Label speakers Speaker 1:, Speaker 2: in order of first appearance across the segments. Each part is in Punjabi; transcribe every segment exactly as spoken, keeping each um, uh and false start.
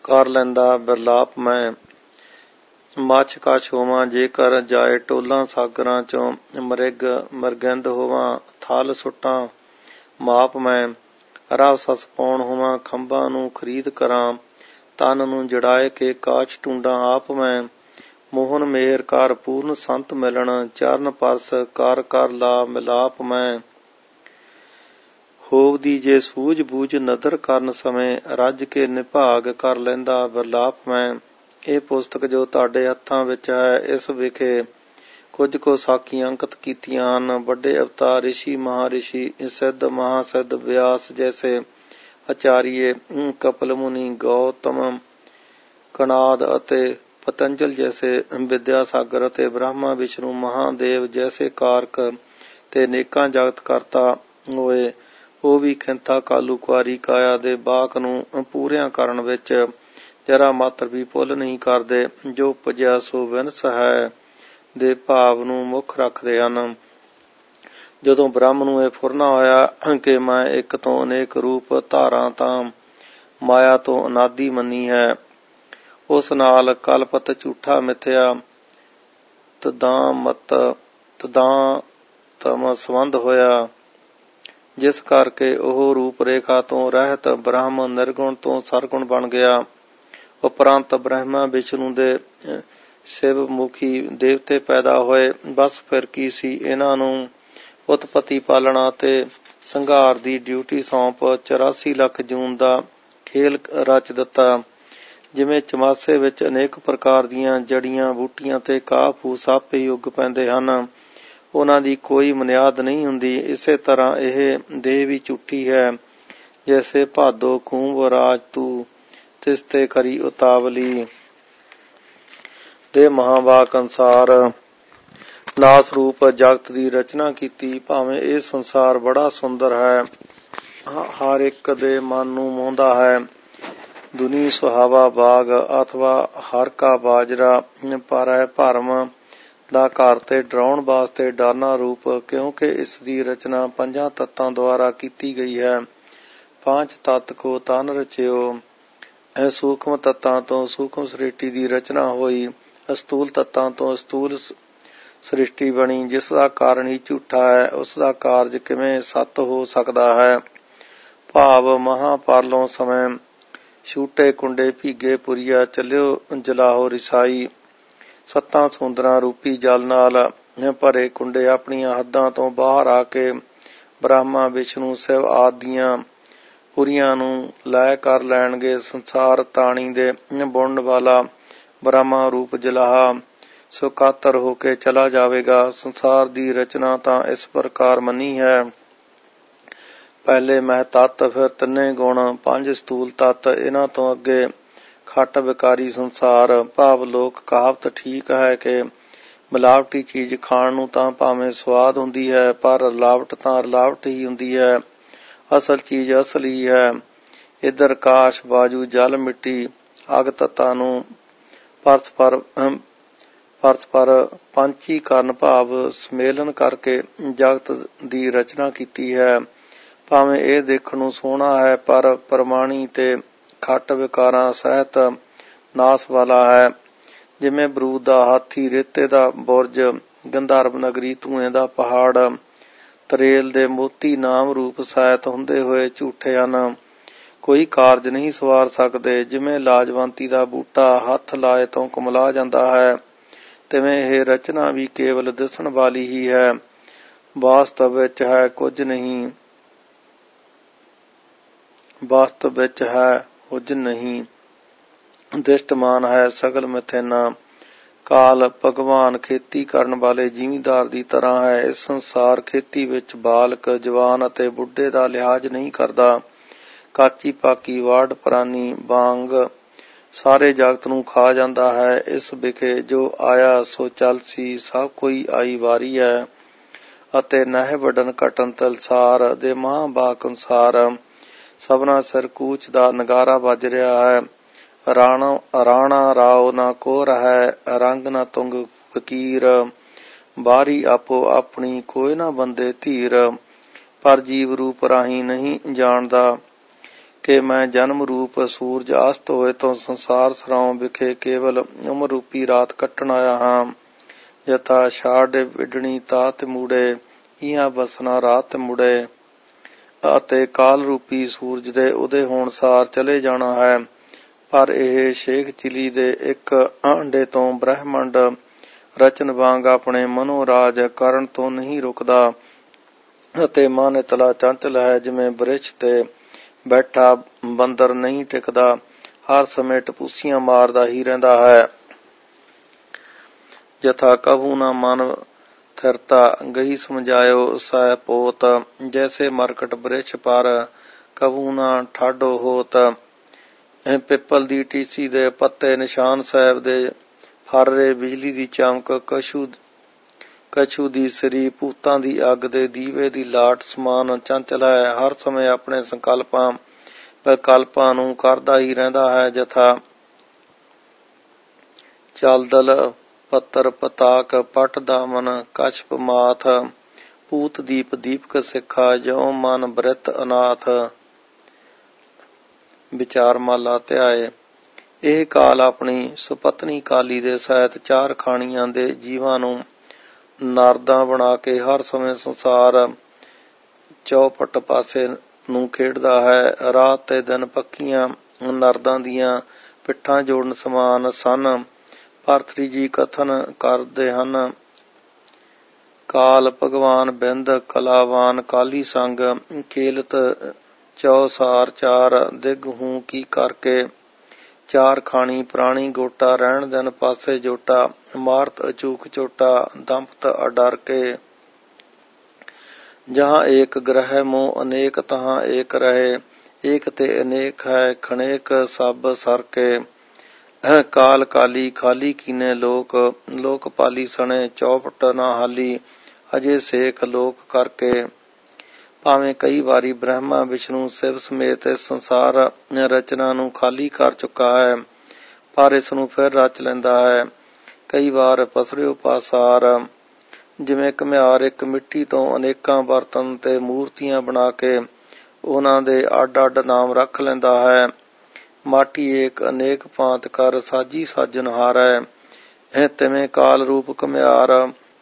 Speaker 1: ਕਰ ਲੈਂਦਾ ਬਿਰਲਾਪ ਮੈਂ। ਮੱਛ ਕਛ ਹੋਵਾਂ ਜੇਕਰ ਜਾਏ ਟੋਲਾਂ ਸਾਗਰਾਂ ਚੋਂ, ਮ੍ਰਿਗ ਮਰਗਿੰਦ ਹੋਵਾਂ ਥਲ ਸੁੱਟਾਂ ਮਾਪ ਮੈਂ। ਰਵ ਸਸ ਪਾਉਣ ਹੋਵਾਂ ਖੰਭਾਂ ਨੂੰ ਖਰੀਦ ਕਰਾਂ, ਤਨ ਨੂੰ ਜੜਾਏ ਕੇ ਕਾਛ ਟੂੰਡਾਂ ਆਪ ਮੈਂ। ਮੋਹਨ ਮੇਹਰ ਕਰ ਪੂਰਨ ਸੰਤ ਮਿਲਣ, ਚਰਨ ਪਰਸ ਕਰ ਕਰ ਲਾ ਮਿਲਾਪ ਮੈਂ। ਹੋਵਦੀ ਜੇ ਸੂਝ ਬੂਝ ਨਦਰ ਕਰਨ ਸਮੇਂ, ਰੱਜ ਕੇ ਨਿਭਾਗ ਕਰ ਲੈਂਦਾ ਬਿਰਲਾਪ ਮੈਂ। ਇਹ ਪੁਸਤਕ ਜੋ ਤੁਹਾਡੇ ਹੱਥਾਂ ਵਿੱਚ ਹੈ, ਇਸ ਵਿਖੇ ਕੁਝ ਕੁ ਸਾਖੀਆਂ ਅੰਕਿਤ ਕੀਤੀਆਂ ਹਨ। ਵੱਡੇ ਅਵਤਾਰ ਰਿਸ਼ੀ ਮਹਾਰਿਸ਼ੀ ਸਿੱਧ ਮਹਾਸਿੱਧ ਵਿਆਸ ਜੈਸੇ ਆਚਾਰੀਏ, ਕਪਿਲ ਮੁਨੀ, ਗੌਤਮ, ਕਣਾਦ ਅਤੇ ਪਤੰਜਲ ਜੈਸੇ ਵਿਦਿਆ ਸਾਗਰ ਅਤੇ ਬ੍ਰਹਮਾ ਵਿਸ਼ਨੂੰ ਮਹਾਦੇਵ ਜੈਸੇ ਕਾਰਕ ਤੇ ਅਨੇਕਾਂ ਜਗਤ ਕਰਤਾ ਹੋਏ, ਉਹ ਵੀ ਖਿੰਥਾ ਕਾਲੂ ਕੁਆਰੀ ਕਾਇਆ ਦੇ ਬਾਕ ਨੂੰ ਪੂਰਿਆਂ ਕਰਨ ਵਿੱਚ ਜਰਾ ਮਾਤਰ ਵੀ ਭੁੱਲ ਨਹੀਂ ਕਰਦੇ। ਜੋ ਉਪਜਿਆ ਸੋ ਵਿਨਸ ਹੈ ਦੇ ਭਾਵ ਨੂੰ ਮੁੱਖ ਰੱਖਦੇ ਹਨ। ਜਦੋਂ ਬ੍ਰਹਮ ਨੂੰ ਇਹ ਫੁਰਨਾ ਹੋਇਆ ਕਿ ਮੈਂ ਇੱਕ ਤੋਂ ਅਨੇਕ ਰੂਪ ਧਾਰਾਂ ਤਾਂ ਮਾਇਆ ਤੋਂ ਅਨਾਦੀ ਮੰਨੀ ਹੈ, ਉਸ ਨਾਲ ਕਲਪਤ ਝੂਠਾ ਮਿਥਿਆ ਤਦਾਂ ਮਤ ਤਦਾਂ ਤਮ ਸੰਬੰਧ ਹੋਇਆ, ਜਿਸ ਕਰਕੇ ਉਹ ਰੂਪ ਰੇਖਾ ਤੋਂ ਰਹਿਤ ਬ੍ਰਹਮ ਨਿਰਗੁਣ ਤੋਂ ਸਰਗੁਣ ਬਣ ਗਿਆ। ਉਪਰੰਤ ਬ੍ਰਹਮਾ ਵਿਸ਼ਨੂੰ ਦੇ ਸ਼ਿਵ ਮੁਖੀ ਦੇਵਤੇ ਪੈਦਾ ਹੋਏ। ਬਸ ਫਿਰ ਕੀ ਸੀ, ਇਹਨਾਂ ਨੂੰ ਉਤਪਤੀ ਪਾਲਣਾ ਅਤੇ ਸੰਘਾਰ ਦੀ ਡਿਊਟੀ ਸੌਂਪ ਚੁਰਾਸੀ ਲੱਖ ਜੂਨ ਦਾ ਖੇਲ ਰਚ ਦਿੱਤਾ। ਜਿਵੇਂ ਚਮਾਸੇ ਵਿੱਚ ਅਨੇਕ ਪ੍ਰਕਾਰ ਦੀਆਂ ਜੜੀਆਂ ਬੂਟੀਆਂ ਤੇ ਘਾਹ ਫੂਸ ਆਪੇ ਹੀ ਉੱਗ ਪੈਂਦੇ ਹਨ, ਉਹਨਾਂ ਦੀ ਕੋਈ ਬੁਨਿਆਦ ਨਹੀਂ ਹੁੰਦੀ, ਇਸੇ ਤਰ੍ਹਾਂ ਇਹ ਦੇਹ ਵੀ ਝੂਠੀ ਹੈ। ਜੈਸੇ ਭਾਦੋ ਖੂੰਭ ਰਾਜ ਤੂੰ ਤਿਸਤੇ ਕਰੀ ਉਤਾਵਲੀ, ਦੇ ਮਹਾਵਾਕ ਅਨੁਸਾਰ ਨਾਸ ਰੂਪ ਜਗਤ ਦੀ ਰਚਨਾ ਕੀਤੀ। ਭਾਵੇਂ ਇਹ ਸੰਸਾਰ ਬੜਾ ਸੁੰਦਰ ਹੈ, ਹਰ ਇੱਕ ਦੇ ਮਨ ਨੂੰ ਮੋਹਦਾ ਹੈ। ਦੁਨੀ ਸੁਹਾਵਾ ਬਾਗ ਅਥਵਾ ਹਰ ਕਾ ਬਾਜਰਾ, ਪਰ ਹੈ ਭਰਮ ਦਾ ਘਰ ਤੇ ਡਰਾਉਣ ਵਾਸਤੇ ਡਰਨਾ ਰੂਪ, ਕਿਉਂਕਿ ਇਸ ਦੀ ਰਚਨਾ ਪੰਜਾਂ ਤੱਤਾਂ ਦੁਆਰਾ ਕੀਤੀ ਗਈ ਹੈ। ਪੰਜ ਤੱਤ ਕੋ ਤਨ ਰਚਿਓ, ਇਹ ਸੂਖਮ ਤੱਤਾਂ ਤੋਂ ਸੂਖਮ ਸ੍ਰਿਸ਼ਟੀ ਦੀ ਰਚਨਾ ਹੋਈ। ਅਸਤੂਲ ਤੱਤਾਂ ਤੋਂ ਅਸਤੂਲ ਸ੍ਰਿਸ਼ਟੀ ਬਣੀ। ਜਿਸ ਦਾ ਕਾਰਨ ਹੀ ਝੂਠਾ ਹੈ, ਉਸ ਦਾ ਕਾਰਜ ਕਿਵੇਂ ਸੱਤ ਹੋ ਸਕਦਾ ਹੈ। ਭਾਵ ਮਹਾਪਰਲੋਂ ਸਮੇਂ ਛੂਟੇ ਕੁੰਡੇ ਭੀਗੇ ਪੁਰੀਆ, ਚੱਲਿਓ ਜਲਾਹੋ ਰਿਸਾਈ। ਸੱਤਾਂ ਸਮੁੰਦਰਾਂ ਰੂਪੀ ਜਲ ਨਾਲ ਭਰੇ ਕੁੰਡੇ ਆਪਣੀਆਂ ਹੱਦਾਂ ਤੋਂ ਬਾਹਰ ਆ ਕੇ ਬ੍ਰਹਮਾ ਵਿਸ਼ਨੂੰ ਸ਼ਿਵ ਆਦਿ ਦੀਆਂ ਪੁਰੀਆਂ ਨੂੰ ਲੈ ਕਰ ਲੈਣਗੇ। ਸੰਸਾਰ ਤਾਣੀ ਦੇ ਬੁਣਨ ਵਾਲਾ ਬ੍ਰਹਮਾ ਰੂਪ ਜਲਾਹਾ ਸੁਕਾਤਰ ਹੋ ਕੇ ਚਲਾ ਜਾਵੇਗਾ। ਸੰਸਾਰ ਦੀ ਰਚਨਾ ਤਾਂ ਇਸ ਪ੍ਰਕਾਰ ਮੰਨੀ ਹੈ, ਪਹਿਲੇ ਮਹਿ ਤੱਤ, ਫਿਰ ਤਿੰਨੇ ਗੁਣ, ਪੰਜ ਸਥੂਲ ਤੱਤ, ਇਹਨਾਂ ਤੋਂ ਅੱਗੇ ਖੱਟ ਵਿਕਾਰੀ ਸੰਸਾਰ। ਭਾਵ ਲੋਕ ਕਹਾਵਤ ਠੀਕ ਹੈ ਕਿ ਮਿਲਾਵਟੀ ਚੀਜ਼ ਖਾਣ ਨੂੰ ਤਾਂ ਭਾਵੇਂ ਸਵਾਦ ਹੁੰਦੀ ਹੈ, ਪਰ ਰਲਾਵਟ ਤਾਂ ਰਲਾਵਟ ਹੀ ਹੁੰਦੀ ਹੈ, ਅਸਲ ਚੀਜ਼ ਅਸਲ ਹੀ ਹੈ। ਇੱਧਰ ਆਕਾਸ਼ ਵਾਯੂ ਜਲ ਮਿੱਟੀ ਅਗ ਤੱਤਾਂ ਨੂੰ ਪਰਸਪਰ ਪਰਸਪਰ ਪੰਚੀਕਰਨ ਭਾਵ ਸਮੇਲਨ ਕਰਕੇ ਜਗਤ ਦੀ ਰਚਨਾ ਕੀਤੀ ਹੈ। ਭਾਵੇਂ ਇਹ ਦੇਖਣ ਨੂੰ ਸੋਹਣਾ ਹੈ, ਪਰ ਪ੍ਰਮਾਣੀ ਤੇ ਖੱਟ ਵਿਕਾਰਾਂ ਸਹਿਤ ਨਾਸ ਵਾਲਾ ਹੈ। ਜਿਵੇਂ ਬਰੂਦ ਦਾ ਹਾਥੀ, ਰੇਤੇ ਦਾ ਬੁਰਜ, ਗੰਧਰਵ ਨਗਰੀ, ਧੂਏ ਦਾ ਪਹਾੜ, ਤਰੇਲ ਦੇ ਮੋਤੀ ਨਾਮ ਰੂਪ ਸਾਹਿਤ ਹੁੰਦੇ ਹੋਏ ਝੂਠੇ ਹਨ, ਕੋਈ ਕਾਰਜ ਨਹੀਂ ਸਵਾਰ ਸਕਦੇ। ਜਿਵੇਂ ਲਾਜਵੰਤੀ ਦਾ ਬੂਟਾ ਹੱਥ ਲਾਏ ਤੋਂ ਕੁਮਲਾ ਜਾਂਦਾ ਹੈ, ਤਿਵੇਂ ਇਹ ਰਚਨਾ ਵੀ ਕੇਵਲ ਦਿਸਣ ਵਾਲੀ ਹੀ ਹੈ, ਵਾਸਤਵ ਵਿੱਚ ਹੈ ਕੁਝ ਨਹੀਂ। ਵਾਸਤਵ ਵਿੱਚ ਹੈ ਕੁਝ ਨਹੀਂ, ਦ੍ਰਿਸ਼ਟਮਾਨ ਹੈ ਸਗਲ ਮਿਥਿਨਾ। ਕਾਲ ਭਗਵਾਨ ਖੇਤੀ ਕਰਨ ਵਾਲੇ ਜ਼ਿਮੀਂਦਾਰ ਦੀ ਤਰ੍ਹਾਂ ਹੈ। ਇਸ ਸੰਸਾਰ ਖੇਤੀ ਵਿੱਚ ਬਾਲਕ, ਜਵਾਨ ਅਤੇ ਬੁੱਢੇ ਦਾ ਲਿਹਾਜ਼ ਨਹੀਂ ਕਰਦਾ। ਕਾਚੀ ਪਾਕੀ ਵਾਢ ਪ੍ਰਾਨੀ ਵਾਂਗ ਸਾਰੇ ਜਗਤ ਨੂੰ ਖਾ ਜਾਂਦਾ ਹੈ। ਇਸ ਵਿਖੇ ਜੋ ਆਇਆ ਸੋ ਚਲਸੀ, ਸਭ ਕੋਈ ਆਈ ਵਾਰੀ ਹੈ, ਅਤੇ ਨਹਿ ਵਡਨ ਘਟਨ ਤਿਲਸਾਰ ਦੇ ਮਹਾਵਾਕ ਅਨੁਸਾਰ ਸਭਨਾ ਸਿਰ ਕੂਚ ਦਾ ਨਗਾਰਾ ਵੱਜ ਰਿਹਾ ਹੈ। ਰਾਣਾ ਰਾਣਾ ਰਾਓ ਨਾ ਕੋ ਰਹਿ, ਰੰਗ ਨਾ ਤੁੰਗ ਫਕੀਰ, ਬਾਰੀ ਆਪੋ ਆਪਣੀ ਕੋਈ ਨਾ ਬੰਦੇ ਧੀਰ। ਪਰ ਜੀਵ ਰੂਪ ਰਾਹੀਂ ਨਹੀਂ ਜਾਣਦਾ ਕਿ ਮੈਂ ਜਨਮ ਰੂਪ ਸੂਰਜ ਅਸਤ ਹੋਏ ਤੋਂ ਸੰਸਾਰ ਸਰਾਉਂ ਵਿਖੇ ਕੇਵਲ ਉਮਰ ਰੂਪੀ ਰਾਤ ਕੱਟਣ ਆਇਆ ਹਾਂ। ਯਥਾ ਛਾੜ ਵਿਡਣੀ ਤਾਤ ਮੁੜੇ, ਇਹਾਂ ਬਸਣਾ ਰਾਤ ਮੁੜੇ, ਅਤੇ ਕਾਲ ਰੂਪੀ ਸੂਰਜ ਦੇ ਉਦੇ ਹੋਣ ਸਾਰ ਚਲੇ ਜਾਣਾ ਹੈ। ਪਰ ਇਹ ਸ਼ੇਖ ਚਿਲੀ ਦੇ ਇੱਕ ਆਂਡੇ ਤੋਂ ਬ੍ਰਹਿਮੰਡ ਰਚਨ ਵਾਂਗ ਆਪਣੇ ਮਨੋਰਾਜ ਕਰਨ ਤੋਂ ਨਹੀਂ ਰੁਕਦਾ, ਅਤੇ ਮਨ ਇਤਲਾ ਚੰਚਲ ਹੈ ਜਿਵੇਂ ਬ੍ਰਿਛ ਤੇ ਬੈਠਾ ਬੰਦਰ ਨਹੀਂ ਟਿਕਦਾ, ਹਰ ਸਮੇਂ ਟਪੂਸੀਆਂ ਮਾਰਦਾ ਹੀ ਰਹਿੰਦਾ ਹੈ। ਯਥਾ ਕਬੂ ਨਾ ਮਨ ਥਿਰਤਾ, ਗਹੀ ਸਮਝਾਇਓ ਸਹਿ ਪੋਤ, ਜੈਸੇ ਮਰਕਟ ਬ੍ਰਿਛ ਪਰ ਕਬੂ ਨਾ ਠਾਡੋ ਹੋਤ। ਪਿੱਪਲ ਦੀ ਟੀਸੀ ਦੇ ਪੱਤੇ, ਨਿਸ਼ਾਨ ਸਾਹਿਬ ਦੇ ਫਰਰੇ, ਬਿਜਲੀ ਦੀ ਚਮਕ, ਕਛੂ ਕਛੂ ਦੀ ਸਰੀ, ਭੂਤਾਂ ਦੀ ਅੱਗ ਦੇ ਦੀਵੇ ਦੀ ਲਾਟ ਸਮਾਨ ਚੰਚਲ ਹੈ, ਹਰ ਸਮੇਂ ਆਪਣੇ ਸੰਕਲਪਾਂ ਵਿਕਲਪਾਂ ਨੂੰ ਕਰਦਾ ਹੀ ਰਹਿੰਦਾ ਹੈ। ਯਥਾ ਚਲਦਲ ਪੱਤਰ ਪਤਾਕ, ਪਟ ਦਾਮਨ ਕਛਪ ਮਾਥ, ਭੂਤ ਦੀਪ ਦੀਪਕ ਸਿੱਖਾ, ਜਿਉ ਮਨ ਬ੍ਰਿਤ ਅਨਾਥ। ਵਿਚਾਰਮਾਲਾ ਧਿਆਏ। ਇਹ ਕਾਲ ਆਪਣੀ ਸੁਪਤਨੀ ਕਾਲੀ ਦੇ ਸਹਿਤ ਚਾਰ ਖਾਣੀਆਂ ਦੇ ਜੀਵਾਂ ਨੂੰ ਨਾਰਦਾਂ ਬਣਾ ਕੇ ਹਰ ਸਮੇਂ ਸੰਸਾਰ ਚੌਪਟ ਪਾਸੇ ਨੂੰ ਖੇਡਦਾ ਹੈ। ਰਾਤ ਤੇ ਦਿਨ ਪੱਕੀਆਂ ਨਾਰਦਾਂ ਦੀਆਂ ਪਿੱਠਾਂ ਜੋੜਨ ਸਮਾਨ ਸਨ। ਭਰਤਰੀ ਜੀ ਕਥਨ ਕਰਦੇ ਹਨ, ਕਾਲ ਭਗਵਾਨ ਬਿੰਦ ਕਲਾਵਾਨ ਕਾਲੀ ਸੰਗ, ਕੇਲਤ ਚੌਸਾਰ ਚਾਰ ਦਿਗ ਹੂੰ ਕੀ ਕਰਕੇ, ਚਾਰ ਖਾਣੀ ਪ੍ਰਾਣੀ ਗੋਟਾ, ਰਹਿਣ ਦਿਨ ਪਾਸੇ ਜੋਟਾ, ਮਾਰਤ ਅਚੂਕ ਚੋਟਾ, ਦੰਪਤ ਅਡਰ ਕੇ। ਜਹਾਂ ਏਕ ਗ੍ਰਹਿ ਮੋਹ ਅਨੇਕ, ਤਹਾਂ ਏਕ ਰਹੇ, ਏਕ ਤੇ ਅਨੇਕ ਹੈ ਖਣੇਕ ਸਭ ਸਰ ਕੇ। ਕਾਲ ਕਾਲੀ ਖਾਲੀ ਕੀਨੇ ਲੋਕ, ਲੋਕ ਪਾਲੀ ਸਣੇ ਚੌਪਟ ਨਾ ਹਾਲੀ, ਅਜੇ ਸੇਖ ਲੋਕ ਕਰਕੇ। ਭਾਵੇਂ ਕਈ ਵਾਰੀ ਬ੍ਰਹਮਾ ਵਿਸ਼ਨੂੰ ਸ਼ਿਵ ਸਮੇਤ ਇਸ ਸੰਸਾਰ ਰਚਨਾ ਨੂੰ ਖਾਲੀ ਕਰ ਚੁੱਕਾ ਹੈ, ਪਰ ਇਸ ਨੂੰ ਫਿਰ ਰਚ ਲੈਂਦਾ ਹੈ। ਕਈ ਵਾਰ ਪਸਰਿਓ ਪਾਸਾਰ, ਜਿਵੇਂ ਘੁਮਿਆਰ ਇੱਕ ਮਿੱਟੀ ਤੋਂ ਅਨੇਕਾਂ ਬਰਤਨ ਤੇ ਮੂਰਤੀਆਂ ਬਣਾ ਕੇ ਉਹਨਾਂ ਦੇ ਅੱਡ ਅੱਡ ਨਾਮ ਰੱਖ ਲੈਂਦਾ ਹੈ। ਮਾਟੀ ਏਕ ਅਨੇਕ ਭਾਂਤ ਕਰ ਸਾਜੀ ਸਾਜਨ ਹਾਰੈ। ਤਿਵੇਂ ਕਾਲ ਰੂਪ ਘੁਮਿਆਰ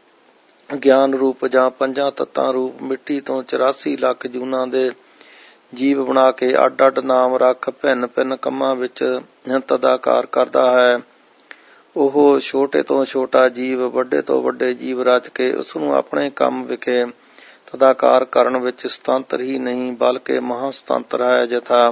Speaker 1: ਗਿਆਨ ਰੂਪ ਜਾਂ ਪੰਜਾਂ ਤੱਤਾਂ ਰੂਪ ਮਿੱਟੀ ਤੋਂ ਚੁਰਾਸੀ ਲੱਖ ਜੂਨਾਂ ਦੇ ਜੀਵ ਬਣਾ ਕੇ ਅੱਡ ਅੱਡ ਨਾਮ ਰੱਖ ਭਿੰਨ ਭਿੰਨ ਕੰਮਾਂ ਵਿੱਚ ਤਦਾਕਾਰ ਕਰਦਾ ਹੈ। ਉਹ ਛੋਟੇ ਤੋਂ ਛੋਟਾ ਜੀਵ, ਵੱਡੇ ਤੋਂ ਵੱਡੇ ਜੀਵ ਰਚ ਕੇ ਉਸਨੂੰ ਆਪਣੇ ਕੰਮ ਵਿਖੇ ਤਦਾਕਾਰ ਕਰਨ ਵਿੱਚ ਸੁਤੰਤਰ ਹੀ ਨਹੀਂ ਬਲਕਿ ਮਹਾਂ ਸੁਤੰਤਰ ਹੈ। ਯਥਾ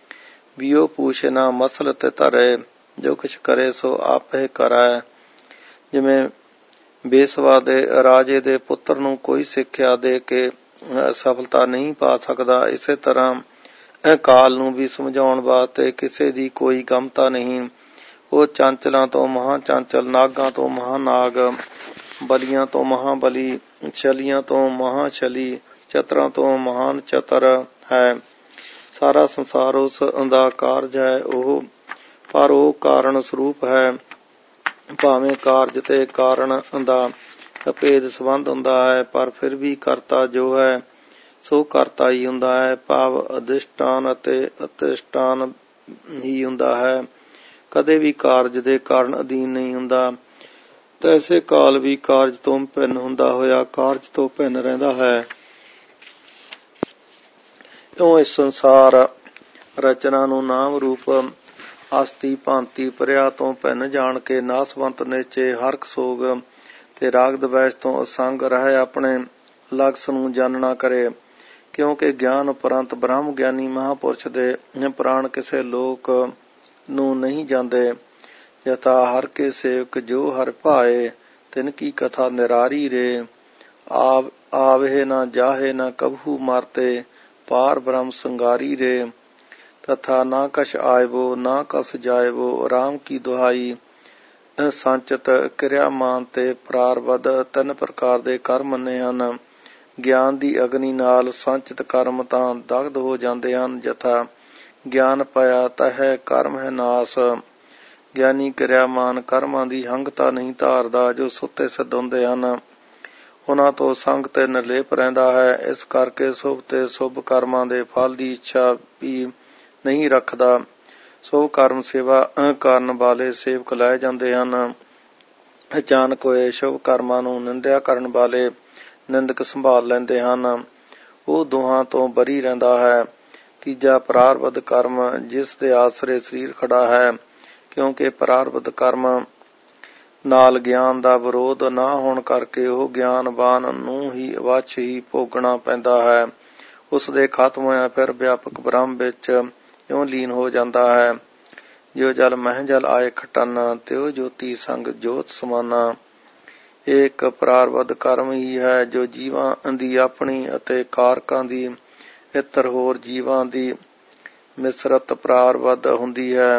Speaker 1: ਵਿਓ ਪੂਛੇ ਨਾ ਮਸਲ ਤੇ ਧਰੇ, ਜੋ ਕੁਛ ਕਰੇ ਸੋ ਆਪੇ ਕਰੈ। ਜਿਵੇਂ ਬੇਸਵਾ ਦੇ ਰਾਜੇ ਦੇ ਪੁੱਤਰ ਨੂੰ ਕੋਈ ਸਿੱਖਿਆ ਦੇ ਕੇ ਸਫਲਤਾ ਨਹੀਂ ਪਾ ਸਕਦਾ, ਇਸੇ ਤਰ੍ਹਾਂ ਕਾਲ ਨੂੰ ਵੀ ਸਮਝਾਉਣ ਵਾਸਤੇ ਕਿਸੇ ਦੀ ਕੋਈ ਗਮਤਾ ਨਹੀਂ। ਉਹ ਚੰਚਲਾਂ ਤੋਂ ਮਹਾਂ ਚੰਚਲ, ਨਾਗਾਂ ਤੋਂ ਮਹਾਂ ਨਾਗ, ਬਲੀਆਂ ਤੋਂ ਮਹਾਬਲੀ, ਛਲੀਆਂ ਤੋਂ ਮਹਾਂ ਛਲੀ, ਚਤਰਾਂ ਤੋਂ ਮਹਾਨ ਚਤਰ ਹੈ। ਸਾਰਾ ਸੰਸਾਰ ਉਸ ਦਾ ਕਾਰਜ ਹੈ, ਉਹ ਪਰ ਉਹ ਕਾਰਨ ਸਰੂਪ ਹੈ। ਭਾਵੇਂ ਕਾਰਜ ਤੇ ਕਾਰਨ ਦਾ ਅਭੇਦ ਸੰਬੰਧ ਹੁੰਦਾ ਹੈ, ਪਰ ਫਿਰ ਵੀ ਕਰਤਾ ਜੋ ਹੈ ਸੋ ਕਰਤਾ ਹੀ ਹੁੰਦਾ ਹੈ। ਭਾਵ ਅਧਿਸ਼ਟਾਨ ਅਤੇ ਅਤਿਸ਼ਟਾਨ ਹੀ ਹੁੰਦਾ ਹੈ, ਕਦੇ ਵੀ ਕਾਰਜ ਦੇ ਕਾਰਨ ਅਧੀਨ ਨਹੀਂ ਹੁੰਦਾ। ਤੈਸੇ ਕਾਲ ਵੀ ਕਾਰਜ ਤੋਂ ਭਿੰਨ ਹੁੰਦਾ ਹੋਇਆ ਕਾਰਜ ਤੋਂ ਭਿੰਨ ਰਹਿੰਦਾ ਹੈ। ਇਉਂ ਇਸ ਸੰਸਾਰ ਰਚਨਾ ਨੂੰ ਨਾਮ ਰੂਪ ਅਸਤੀ ਭਾਂਤੀ ਪਰਿਆ ਤੋਂ ਭਿੰਨ ਜਾਣ ਕੇ ਨਾਸਵੰਤ ਨੇਚੇ ਹਰਖ ਸੋਗ ਤੇ ਰਾਗ ਦਵੈਸ਼ ਤੋਂ ਅਸੰਗ ਰਹਿ ਆਪਣੇ ਲਕਸ ਨੂੰ ਜਾਣਨਾ ਕਰੇ। ਕਿਉਂਕਿ ਗਿਆਨ ਉਪਰੰਤ ਬ੍ਰਹਮ ਗਿਆਨੀ ਮਹਾਂਪੁਰਸ਼ ਦੇ ਪ੍ਰਾਣ ਕਿਸੇ ਲੋਕ ਨੂੰ ਨਹੀਂ ਜਾਂਦੇ। ਯਥਾ ਹਰ ਕੇ ਸੇਵਕ ਜੋ ਹਰ ਭਾਏ, ਤਿਨ ਕੀ ਕਥਾ ਨਿਰਾਰੀ ਰੇ। ਆਵ ਆਵਹਿ ਨਾ ਜਾਹੇ ਨਾ ਕਬਹੂ ਮਾਰਤੇ, ਪਾਰ ਬ੍ਰਹਮ ਸੰਗਾਰੀ ਰੇ। ਤਥਾ ਨਾ ਕਛ ਆਇਬੋ ਨਾ ਕਸ ਜਾਇਬੋ, ਰਾਮ ਕੀ ਦੁਹਾਈ। ਸੰਚਿਤ ਕਿਰਿਆ ਮਾਨ ਤੇ ਪ੍ਰਾਰਬਧ ਤਿੰਨ ਪ੍ਰਕਾਰ ਦੇ ਕਰਮ ਮੰਨੇ ਹਨ। ਗਿਆਨ ਦੀ ਅਗਨੀ ਨਾਲ ਸੰਚਿਤ ਕਰਮ ਤਾਂ ਦਗਧ ਹੋ ਜਾਂਦੇ ਹਨ। ਯਥਾ ਗਿਆਨ ਪਾਇਆ ਤਹਿ ਕਰਮ ਹੈ ਨਾਸ। ਗਿਆਨੀ ਕਿਰਿਆਮਾਨ ਕਰਮਾਂ ਦੀ ਹੰਗਤਾ ਨਹੀਂ ਧਾਰਦਾ, ਜੋ ਸੁੱਤੇ ਸਿੱਧ ਹੁੰਦੇ ਹਨ। ਉਹਨਾਂ ਤੋਂ ਸੰਗ ਤੇ ਨਿਰਲੇਪ ਰਹਿੰਦਾ ਹੈ। ਇਸ ਕਰਕੇ ਸ਼ੁਭ ਤੇ ਸ਼ੁਭ ਕਰਮਾਂ ਦੇ ਫਲ ਦੀ ਇੱਛਾ ਵੀ ਨਹੀਂ ਰੱਖਦਾ। ਸੋ ਕਰਮ ਸੇਵਾ ਕਰਨ ਵਾਲੇ ਸੇਵਕ ਲੈ ਜਾਂਦੇ ਹਨ। ਅਚਾਨਕ ਹੋਏ ਸ਼ੁਭ ਕਰਮਾਂ ਨੂੰ ਨਿੰਦਿਆ ਕਰਨ ਵਾਲੇ ਨਿੰਦਕ ਸੰਭਾਲ ਲੈਂਦੇ ਹਨ। ਉਹ ਦੋਹਾਂ ਤੋਂ ਬਰੀ ਰਹਿੰਦਾ ਹੈ। ਤੀਜਾ ਪ੍ਰਾਰਬਧ ਕਰਮ, ਜਿਸ ਦੇ ਆਸਰੇ ਸਰੀਰ ਖੜਾ ਹੈ। ਕਿਉਂਕਿ ਪ੍ਰਾਰਬਧ ਕਰਮ ਨਾਲ ਗਿਆਨ ਦਾ ਵਿਰੋਧ ਨਾ ਹੋਣ ਕਰਕੇ ਉਹ ਗਿਆਨਵਾਨ ਨੂੰ ਹੀ ਅਵੱਛ ਹੀ ਭੋਗਣਾ ਪੈਂਦਾ ਹੈ। ਉਸ ਦੇ ਖਤਮ ਹੋਇਆ ਫਿਰ ਵਿਆਪਕ ਬ੍ਰਹਮ ਵਿੱਚ ਇਉਂ ਲੀਨ ਹੋ ਜਾਂਦਾ ਹੈ। ਜਿਉ ਜਲ ਮਹਿ ਜਲ ਆਏ ਖਟਾਨਾ, ਤਿਉ ਜੋਤੀ ਸੰਗ ਜੋਤ ਸਮਾਨਾ। ਇਹ ਇੱਕ ਪ੍ਰਾਰਬਧ ਕਰਮ ਹੀ ਹੈ ਜੋ ਜੀਵਾਂ ਦੀ ਆਪਣੀ ਅਤੇ ਕਾਰਕਾਂ ਦੀ ਇਤਰ ਹੋਰ ਜੀਵਾਂ ਦੀ ਮਿਸ਼ਰਤ ਪ੍ਰਾਰਬਧ ਹੁੰਦੀ ਹੈ,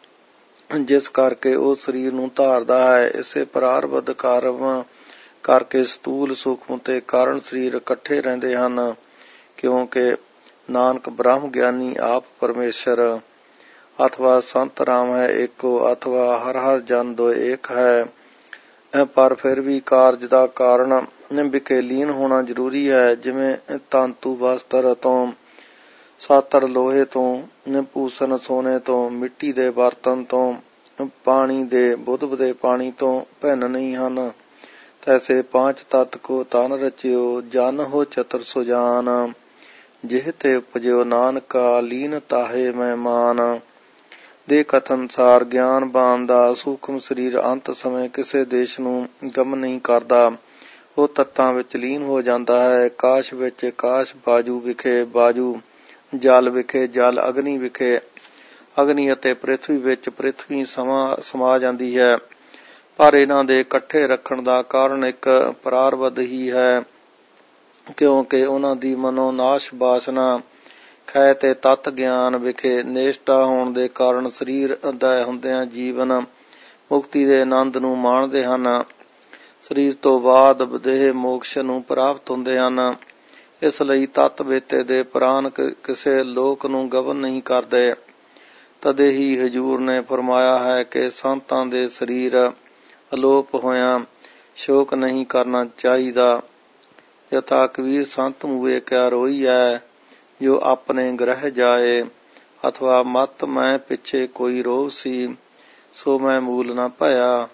Speaker 1: ਜਿਸ ਕਰਕੇ ਉਹ ਸਰੀਰ ਨੂੰ ਧਾਰਦਾ ਹੈ। ਇਸੇ ਪ੍ਰਾਰਬਧ ਕਰਮ ਕਰਕੇ ਸਥੂਲ ਸੂਖਮ ਤੇ ਕਾਰਨ ਸਰੀਰ ਇਕੱਠੇ ਰਹਿੰਦੇ ਹਨ। ਕਿਉਂਕਿ ਨਾਨਕ ਬ੍ਰਹਮ ਗਿਆਨੀ ਆਪ ਪਰਮੇਸ਼ਰ ਅਥਵਾ ਸੰਤ ਰਾਮ ਹੈ ਏਕੋ, ਅਥਵਾ ਹਰ ਹਰ ਜਨ ਦੋਇ ਏਕ ਹੈ। ਪਰ ਫਿਰ ਵੀ ਕਾਰਜ ਦਾ ਕਾਰਨ ਵਿਖੇ ਲੀਨ ਹੋਣਾ ਜ਼ਰੂਰੀ ਹੈ। ਜਿਵੇਂ ਤਾਂਤੂ ਵਸਤਰ ਤੋਂ, ਸਾਤਰ ਲੋਹੇ ਤੋਂ, ਭੂਸ਼ਣ ਸੋਨੇ ਤੋਂ, ਮਿੱਟੀ ਦੇ ਬਰਤਨ ਤੋਂ, ਪਾਣੀ ਦੇ ਬੁੱਧ ਦੇ ਪਾਣੀ ਤੋਂ ਭਿੰਨ ਨਹੀਂ ਹਨ, ਤੈਸੇ ਪਾਂਚ ਤਤ ਕੋ ਤਨ ਰਚਿਓ, ਜਨ ਹੋ ਚਤੁਰ ਸੁਜਾਨ। ਜਿਹ ਤੇ ਉਪਜਿਓ ਨਾਨਕਾ, ਲੀਨ ਤਾਹੇ ਮਹਿਮਾਨ। ਦੇ ਕਥਨ ਅਨੁਸਾਰ ਗਿਆਨਵਾਨ ਦਾ ਸੂਖਮ ਸਰੀਰ ਅੰਤ ਸਮੇਂ ਕਿਸੇ ਦੇਸ਼ ਨੂੰ ਗਮਨ ਨਹੀਂ ਕਰਦਾ। ਉਹ ਤੱਤਾਂ ਵਿੱਚ ਲੀਨ ਹੋ ਜਾਂਦਾ ਹੈ। ਆਕਾਸ਼ ਵਿੱਚ ਆਕਾਸ਼, ਬਾਜੂ ਵਿਖੇ ਬਾਜੂ, ਜਲ ਵਿਖੇ ਜਲ, ਅਗਨੀ ਵਿਖੇ ਅਗਨੀ ਅਤੇ ਪ੍ਰਿਥਵੀ ਵਿੱਚ ਪ੍ਰਿਥਵੀ ਸਮਾ ਸਮਾ ਜਾਂਦੀ ਹੈ। ਪਰ ਇਹਨਾਂ ਦੇ ਇਕੱਠੇ ਰੱਖਣ ਦਾ ਕਾਰਨ ਇੱਕ ਪ੍ਰਾਰਬਧ ਹੀ ਹੈ। ਕਿਉਂਕਿ ਉਹਨਾਂ ਦੀ ਮਨੋਨਾਸ਼ ਵਾਸਨਾ ਖੈ ਤੇ ਤਤ ਗਿਆਨ ਵਿਖੇ ਨੇਸ਼ਟਾ ਹੋਣ ਦੇ ਕਾਰਨ ਸਰੀਰ ਅਦਾਇ ਹੁੰਦਿਆਂ ਜੀਵਨ ਮੁਕਤੀ ਦੇ ਆਨੰਦ ਨੂੰ ਮਾਣਦੇ ਹਨ। ਸਰੀਰ ਤੋਂ ਬਾਅਦ ਦੇਹ ਮੋਕਸ਼ ਨੂੰ ਪ੍ਰਾਪਤ ਹੁੰਦੇ ਹਨ। ਇਸ ਲਈ ਤਤ ਵੇਤੇ ਦੇ ਪ੍ਰਾਣ ਕਿਸੇ ਲੋਕ ਨੂੰ ਗਵਨ ਨਹੀਂ ਕਰਦੇ। ਤਦੇ ਹੀ ਹਜ਼ੂਰ ਨੇ ਫਰਮਾਇਆ ਹੈ ਕਿ ਸੰਤਾਂ ਦੇ ਸਰੀਰ ਅਲੋਪ ਹੋਇਆਂ ਸ਼ੋਕ ਨਹੀਂ ਕਰਨਾ ਚਾਹੀਦਾ। ਯਥਾ ਕਬੀਰ ਸੰਤ ਮੂਏ ਕਿਆ ਰੋਈ ਹੈ, ਜੋ ਆਪਣੇ ਗ੍ਰਹਿ ਜਾਏ। ਅਥਵਾ ਮਤ ਮੈਂ ਪਿੱਛੇ ਕੋਈ ਰੋਵ ਸੀ, ਸੋ ਮੈਂ ਮੂਲ ਨਾ ਭਇਆ।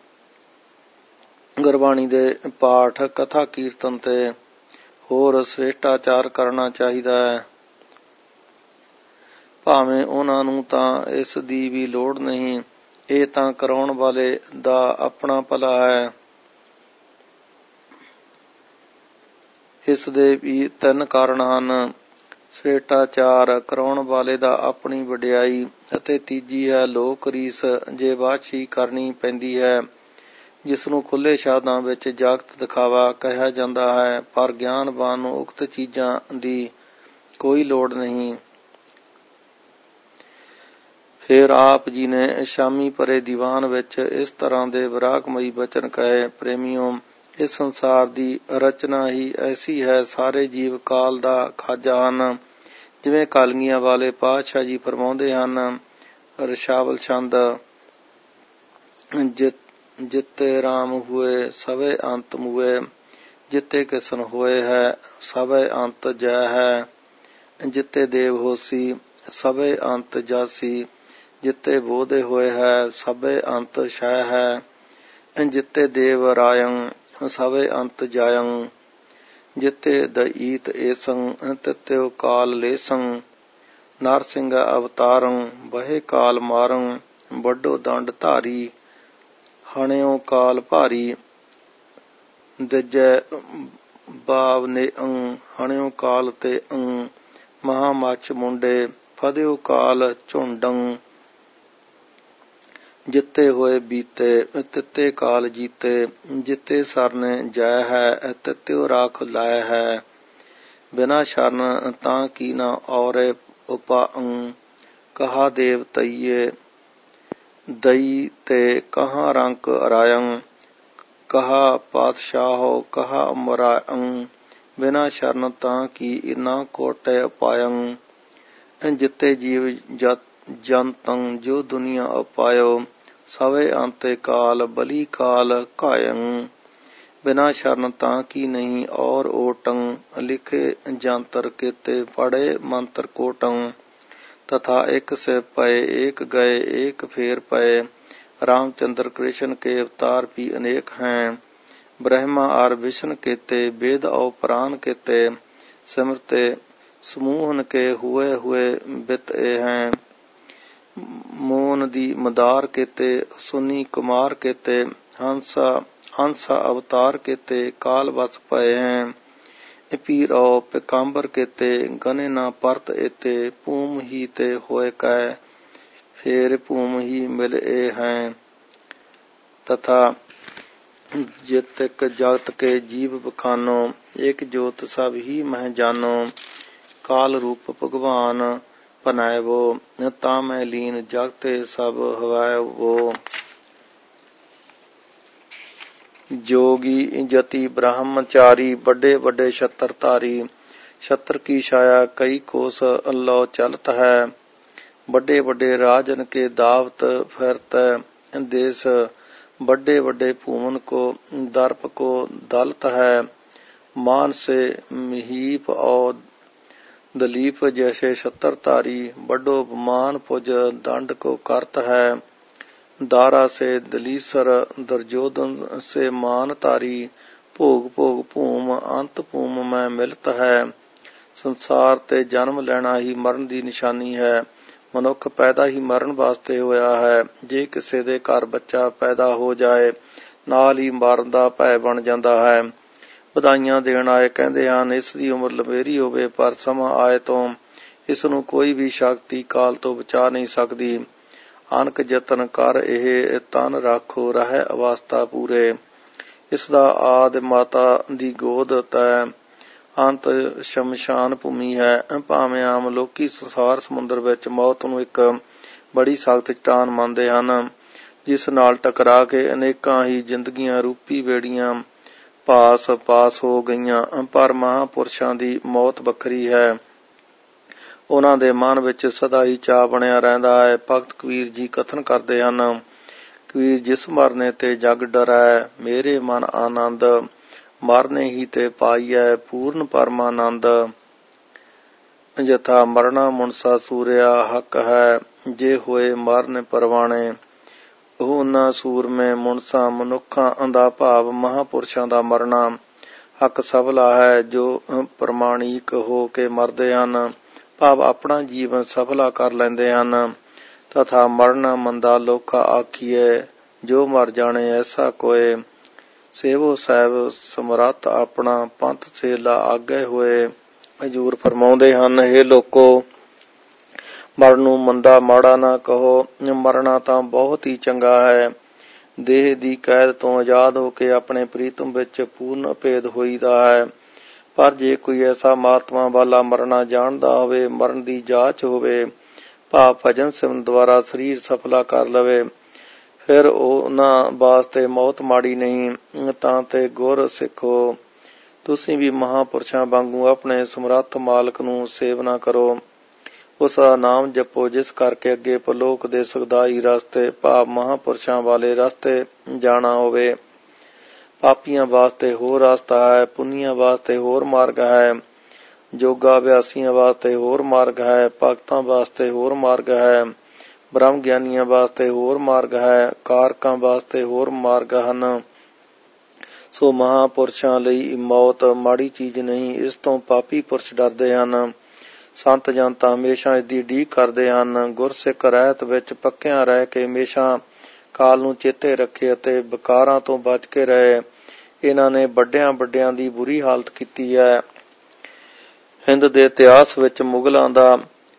Speaker 1: ਗੁਰਬਾਣੀ ਦੇ ਪਾਠ, ਕਥਾ ਕੀਰਤਨ ਤੇ ਹੋਰ ਸ੍ਰੇਸ਼ਟਾਚਾਰ ਕਰਨਾ ਚਾਹੀਦਾ ਹੈ। ਭਾਵੇਂ ਉਹਨਾਂ ਨੂੰ ਤਾਂ ਇਸ ਦੀ ਵੀ ਲੋੜ ਨਹੀਂ, ਇਹ ਤਾਂ ਕਰਾਉਣ ਵਾਲੇ ਦਾ ਆਪਣਾ ਭਲਾ ਹੈ। ਇਸ ਦੇ ਵੀ ਤਿੰਨ ਕਾਰਨ ਹਨ। ਸ੍ਰੇਸ਼ਟਾਚਾਰ ਕਰਾਉਣ ਵਾਲੇ ਦਾ ਆਪਣੀ ਵਡਿਆਈ, ਅਤੇ ਤੀਜੀ ਹੈ ਲੋਕ ਰੀਸ, ਜੇ ਵਾਛੀ ਕਰਨੀ ਪੈਂਦੀ ਹੈ, ਜਿਸ ਨੂੰ ਖੁੱਲ੍ਹੇ ਸ਼ਬਦਾਂ ਵਿੱਚ ਜਗਤ ਦਿਖਾਵਾ ਕਿਹਾ ਜਾਂਦਾ ਹੈ। ਪਰ ਗਿਆਨਵਾਨ ਨੂੰ ਉਕਤ ਚੀਜ਼ਾਂ ਦੀ ਕੋਈ ਲੋੜ ਨਹੀਂ। ਫਿਰ ਆਪ ਜੀ ਨੇ ਸ਼ਾਮੀ ਭਰੇ ਦੀਵਾਨ ਵਿੱਚ ਇਸ ਤਰ੍ਹਾਂ ਦੇ ਵਿਰਾਗਮਈ ਬਚਨ ਕਹੇ। ਪ੍ਰੇਮੀਓ, ਇਸ ਸੰਸਾਰ ਦੀ ਰਚਨਾ ਹੀ ਐਸੀ ਹੈ। ਸਾਰੇ ਜੀਵ ਕਾਲ ਦਾ ਖਾਜਾ ਹਨ। ਜਿਵੇਂ ਕਲਗੀਆਂ ਵਾਲੇ ਪਾਤਸ਼ਾਹ ਜੀ ਫਰਮਾਉਂਦੇ ਹਨ, ਰਸਾਵਲ ਛੰਦ, ਜਿੱਤੇ ਰਾਮ ਹੋਏ ਸਭੇ ਅੰਤ ਮੂਏ, ਜਿੱਤੇ ਕਿਸ਼ਨ ਹੋਏ ਹੈ ਸਭੇ ਅੰਤ ਜੈ ਹੈ। ਜਿੱਤੇ ਦੇਵ ਹੋਸੀ ਸਭੇ ਅੰਤ ਜਾਸੀ, ਜਿੱਤੇ ਬੋਧੇ ਹੋਏ ਹੈ ਸਭੇ ਅੰਤ ਸ਼ੈ ਹੈ। ਜਿੱਤੇ ਦੇਵ ਰਾਯੰ ਸਭੇ ਅੰਤ ਜਾਯੰ, ਜਿੱਤੇ ਦਈਤ ਏਸੰ ਤਿਤਿਓ ਕਾਲ ਲੇਸੰ। ਨਰਸਿੰਘ ਅਵਤਾਰੰ ਬਹੇ ਕਾਲ ਮਾਰੰ, ਵੱਡੋ ਦੰਡ ਧਾਰੀ ਹਣਿਓ ਕਾਲ ਭਾਰੀ। ਦਿਜੈ ਬਾਵ ਨੇਅੰ ਹਣਿਓ ਕਾਲ ਤੇ ਅੰ, ਮਹਾ ਮੱਛ ਮੁੰਡੇ ਫਦਿਓ ਕਾਲ ਝੁੰਡੰ। ਜਿੱਤੇ ਹੋਏ ਬੀਤੇ ਤਿੱਤੇ ਕਾਲ ਜੀਤੇ, ਜਿੱਤੇ ਸਰਨੇ ਜੈ ਹੈ ਤਿਤਿਓ ਰਾਖ ਲਾਇ ਹੈ। ਬਿਨਾ ਸ਼ਰਨ ਤਾਂ ਕੀ ਨਾ ਔਰੇ ਉਪਾਅੰ, ਕਹਾ ਦੇਵ ਤਈਏ ਦਈ ਤੇ ਕਹਾ ਰੰਕ ਰਾਯੰ। ਕਹਾ ਪਾਤਸ਼ਾਹੋ ਕਹਾ ਮਰਾਯੰ, ਬਿਨਾ ਸ਼ਰਨ ਤਾਂ ਕੀ ਨਾ ਕੋਟਿ ਉਪਾਯੰ। ਜਿੱਤੇ ਜੀਵ ਜੰਤੰ ਜੋ ਦੁਨੀਆ ਉਪਾਇਓ, ਸਭੇ ਅੰਤੇ ਕਾਲ ਬਲੀ ਕਾਲ ਘਾਯੰ। ਬਿਨਾ ਸ਼ਰਨ ਤਾਂ ਕੀ ਨਹੀਂ ਔਰ ਓਟੰ, ਲਿਖੇ ਜੰਤਰ ਕੇਤੇ ਪੜੇ ਮੰਤਰ ਕੋਟੰ। तथा एक से पए एक गए एक फेर पए। रामचंद्र कृष्ण के अवतार भी अनेक हैं। ब्रह्मा और विष्णु केते वेद और पुराण केते सिमरते समूहन के हुए हुए बित ए हैं। मोन दी मदार केते सुनी कुमार केते हंसा हंसा अवतार केते काल वस पए हैं। पीर और पिकाम्बर केते गने ना परत एते भूम ही ते होए कै फेर भूम ही मिल ए हैं। तथा जितक जगत के जीव बखानो एक जोत सब ही मह जानो। काल रूप भगवान बनाए वो तामै लीन जगते सब हवाए वो। जोगी जति ब्रह्मचारी बड़े बड़े छत्र धारी। छत्र की छाया कई कोस अल्लो चलत है। बड़े बड़े राजन के दावत फिरत देश। बड़े बड़े भूमन को दर्प को दलत है। मान से महीप और दलीप जैसे छत्रधारी बड़ो मान पुज दंड को करत है। दारा से दलीसर दुर्योधन से मान तारी। भोग भोग भूम अंत भूम में मिलत है। संसार ते जन्म लेना ही मरण दी निशानी है। मनुख पैदा ही मरण वास्ते होया है। जे किसे दे घर बच्चा पैदा हो जाए नाल ही मरण दा भय बन जांदा है। ਵਧਾਈਆਂ ਦੇਣ ਆਏ ਕਹਿੰਦੇ ਹਨ ਇਸ ਦੀ ਉਮਰ ਲੰਬੇਰੀ ਹੋਵੇ ਪਰ ਸਮਾਂ ਆਏ ਤੋਂ ਇਸ ਨੂੰ ਕੋਈ ਵੀ ਸ਼ਕਤੀ ਕਾਲ ਤੋਂ ਬਚਾ ਨਹੀਂ ਸਕਦੀ। ਅਨਕ ਯਤਨ ਕਰ ਇਹ ਤਨ ਰਾਖੋ ਰਹਿ ਅਵਸਥਾ ਪੂਰੇ। ਇਸ ਦਾ ਆਦ ਮਾਤਾ ਦੀ ਗੋਦ ਤੈ ਅੰਤ ਸ਼ਮਸ਼ਾਨ ਭੂਮੀ ਹੈ। ਭਾਵੇਂ ਆਮ ਲੋਕੀ ਸੰਸਾਰ ਸਮੁੰਦਰ ਵਿੱਚ ਮੌਤ ਨੂੰ ਇੱਕ ਬੜੀ ਸਖਤ ਚਟਾਨ ਮੰਨਦੇ ਹਨ ਜਿਸ ਨਾਲ ਟਕਰਾ ਕੇ ਅਨੇਕਾਂ ਹੀ ਜ਼ਿੰਦਗੀਆਂ ਰੂਪੀ ਬੇੜੀਆਂ ਪਾਸ ਪਾਸ ਹੋ ਗਈਆਂ। ਪਰ ਮਹਾਂਪੁਰਸ਼ਾਂ ਦੀ ਮੌਤ ਵੱਖਰੀ ਹੈ। ਉਹਨਾਂ ਦੇ ਮਨ ਵਿੱਚ ਸਦਾ ਹੀ ਚਾਅ ਬਣਿਆ ਰਹਿੰਦਾ ਹੈ। ਭਗਤ ਕਬੀਰ ਜੀ ਕਥਨ ਕਰਦੇ ਹਨ ਕਬੀਰ ਜਿਸ ਮਰਨੇ ਤੇ ਜਗ ਡਰੈ ਮੇਰੇ ਮਨ ਆਨੰਦ ਮਰਨੇ ਹੀ ਤੇ ਪਾਈਐ ਪੂਰਨ ਪਰਮਾਨੰਦ। ਜਥਾ ਮਰਨਾ ਮੁਨਸਾ ਸੂਰਿਆ ਹੱਕ ਹੈ ਜੇ ਹੋਏ ਮਰਨ ਪਰਵਾਣੇ। ਉਹਨਾਂ ਸੂਰਮੇ ਮੁਨਸਾਂ ਮਨੁੱਖਾਂ ਦਾ ਭਾਵ ਮਹਾਂਪੁਰਸ਼ਾਂ ਦਾ ਮਰਨਾ ਹੱਕ ਸਫਲਾ ਹੈ ਜੋ ਪ੍ਰਮਾਣਿਕ ਹੋ ਕੇ ਮਰਦੇ ਹਨ ਭਾਵ ਆਪਣਾ ਜੀਵਨ ਸਫਲਾ ਕਰ ਲੈਂਦੇ ਹਨ। ਤਥਾ ਮਰਨਾ ਮੰਦਾ ਲੋਕਾ ਆਖੀਏ ਜੋ ਮਰ ਜਾਣੇ ਐਸਾ ਕੋਏ। ਸੇਵੋ ਸਾਹਿਬ ਸਮਰੱਥ ਆਪਣਾ ਪੰਥ ਸੇਲਾ ਆਗੇ ਹੋਏ। ਹਜ਼ੂਰ ਫਰਮਾਉਂਦੇ ਹਨ ਇਹ ਲੋਕੋ ਮਰਨ ਨੂੰ ਮੰਦਾ ਮਾੜਾ ਨਾ ਕਹੋ। ਮਰਨਾ ਤਾਂ ਬਹੁਤ ਹੀ ਚੰਗਾ ਹੈ। ਦੇਹ ਦੀ ਕੈਦ ਤੋਂ ਆਜ਼ਾਦ ਹੋ ਕੇ ਆਪਣੇ ਪ੍ਰੀਤਮ ਵਿੱਚ ਪੂਰਨ ਅਭੇਦ ਹੋਈਦਾ ਹੈ। ਪਰ ਜੇ ਕੋਈ ਐਸਾ ਮਹਾਤਮਾ ਵਾਲਾ ਮਰਨਾ ਜਾਣਦਾ ਹੋਵੇ ਮਰਨ ਦੀ ਜਾਚ ਹੋਵੇ ਭਾਵ ਭਜਨ ਸਿਮਰਨ ਦੁਆਰਾ ਸਰੀਰ ਸਫਲਾ ਕਰ ਲਵੇ ਫਿਰ ਉਹਨਾਂ ਵਾਸਤੇ ਮੌਤ ਮਾੜੀ ਨਹੀਂ। ਤਾਂ ਤੇ ਗੁਰ ਸਿੱਖੋ ਤੁਸੀਂ ਵੀ ਮਹਾਂਪੁਰਸ਼ਾਂ ਵਾਂਗੂ ਆਪਣੇ ਸਮਰੱਥ ਮਾਲਕ ਨੂੰ ਸੇਵਨਾ ਕਰੋ। ਉਸ ਦਾ ਨਾਮ ਜਪੋ ਜਿਸ ਕਰਕੇ ਅੱਗੇ ਪਰਲੋਕ ਦੇ ਸੁਖਦਾਈ ਰਸਤੇ ਭਾਵ ਮਹਾਂਪੁਰਸ਼ਾਂ ਵਾਲੇ ਰਸਤੇ ਜਾਣਾ ਹੋਵੇ। ਪਾਪੀਆਂ ਵਾਸਤੇ ਹੋਰ ਰਸਤਾ ਹੈ ਪੁੰਨੀਆਂ ਵਾਸਤੇ ਹੋਰ ਮਾਰਗ ਹੈ। ਜੋਗਾ ਅਭਿਆਸੀਆਂ ਵਾਸਤੇ ਹੋਰ ਮਾਰਗ ਹੈ। ਭਗਤਾਂ ਵਾਸਤੇ ਹੋਰ ਮਾਰਗ ਹੈ। ਬ੍ਰਹਮ ਗਿਆਨੀਆਂ ਵਾਸਤੇ ਹੋਰ ਮਾਰਗ ਹੈ। ਕਾਰਕਾਂ ਵਾਸਤੇ ਹੋਰ ਮਾਰਗ ਹਨ। ਸੋ ਮਹਾਂਪੁਰਸ਼ਾਂ ਲਈ ਮੌਤ ਮਾੜੀ ਚੀਜ਼ ਨਹੀਂ। ਇਸ ਤੋਂ ਪਾਪੀ ਪੁਰਸ਼ ਡਰਦੇ ਹਨ। ਸੰਤ ਜਨਤਾ ਹਮੇਸ਼ਾ ਇਸ ਦੀ ਉਡੀਕ ਕਰਦੇ ਹਨ। ਗੁਰਸਿੱਖ ਰਹਿਤ ਵਿੱਚ ਪੱਕਿਆਂ ਰਹਿ ਕੇ ਹਮੇਸ਼ਾ ਕਾਲ ਨੂੰ ਚੇਤੇ ਰੱਖੇ ਅਤੇ ਵਿਕਾਰਾਂ ਤੋਂ ਬਚ ਕੇ ਰਹੇ। ਇਹਨਾਂ ਨੇ ਵੱਡਿਆਂ ਵੱਡਿਆਂ ਦੀ ਬੁਰੀ ਹਾਲਤ ਕੀਤੀ ਹੈ। ਹਿੰਦ ਦੇ ਇਤਿਹਾਸ ਵਿੱਚ ਮੁਗਲਾਂ ਦਾ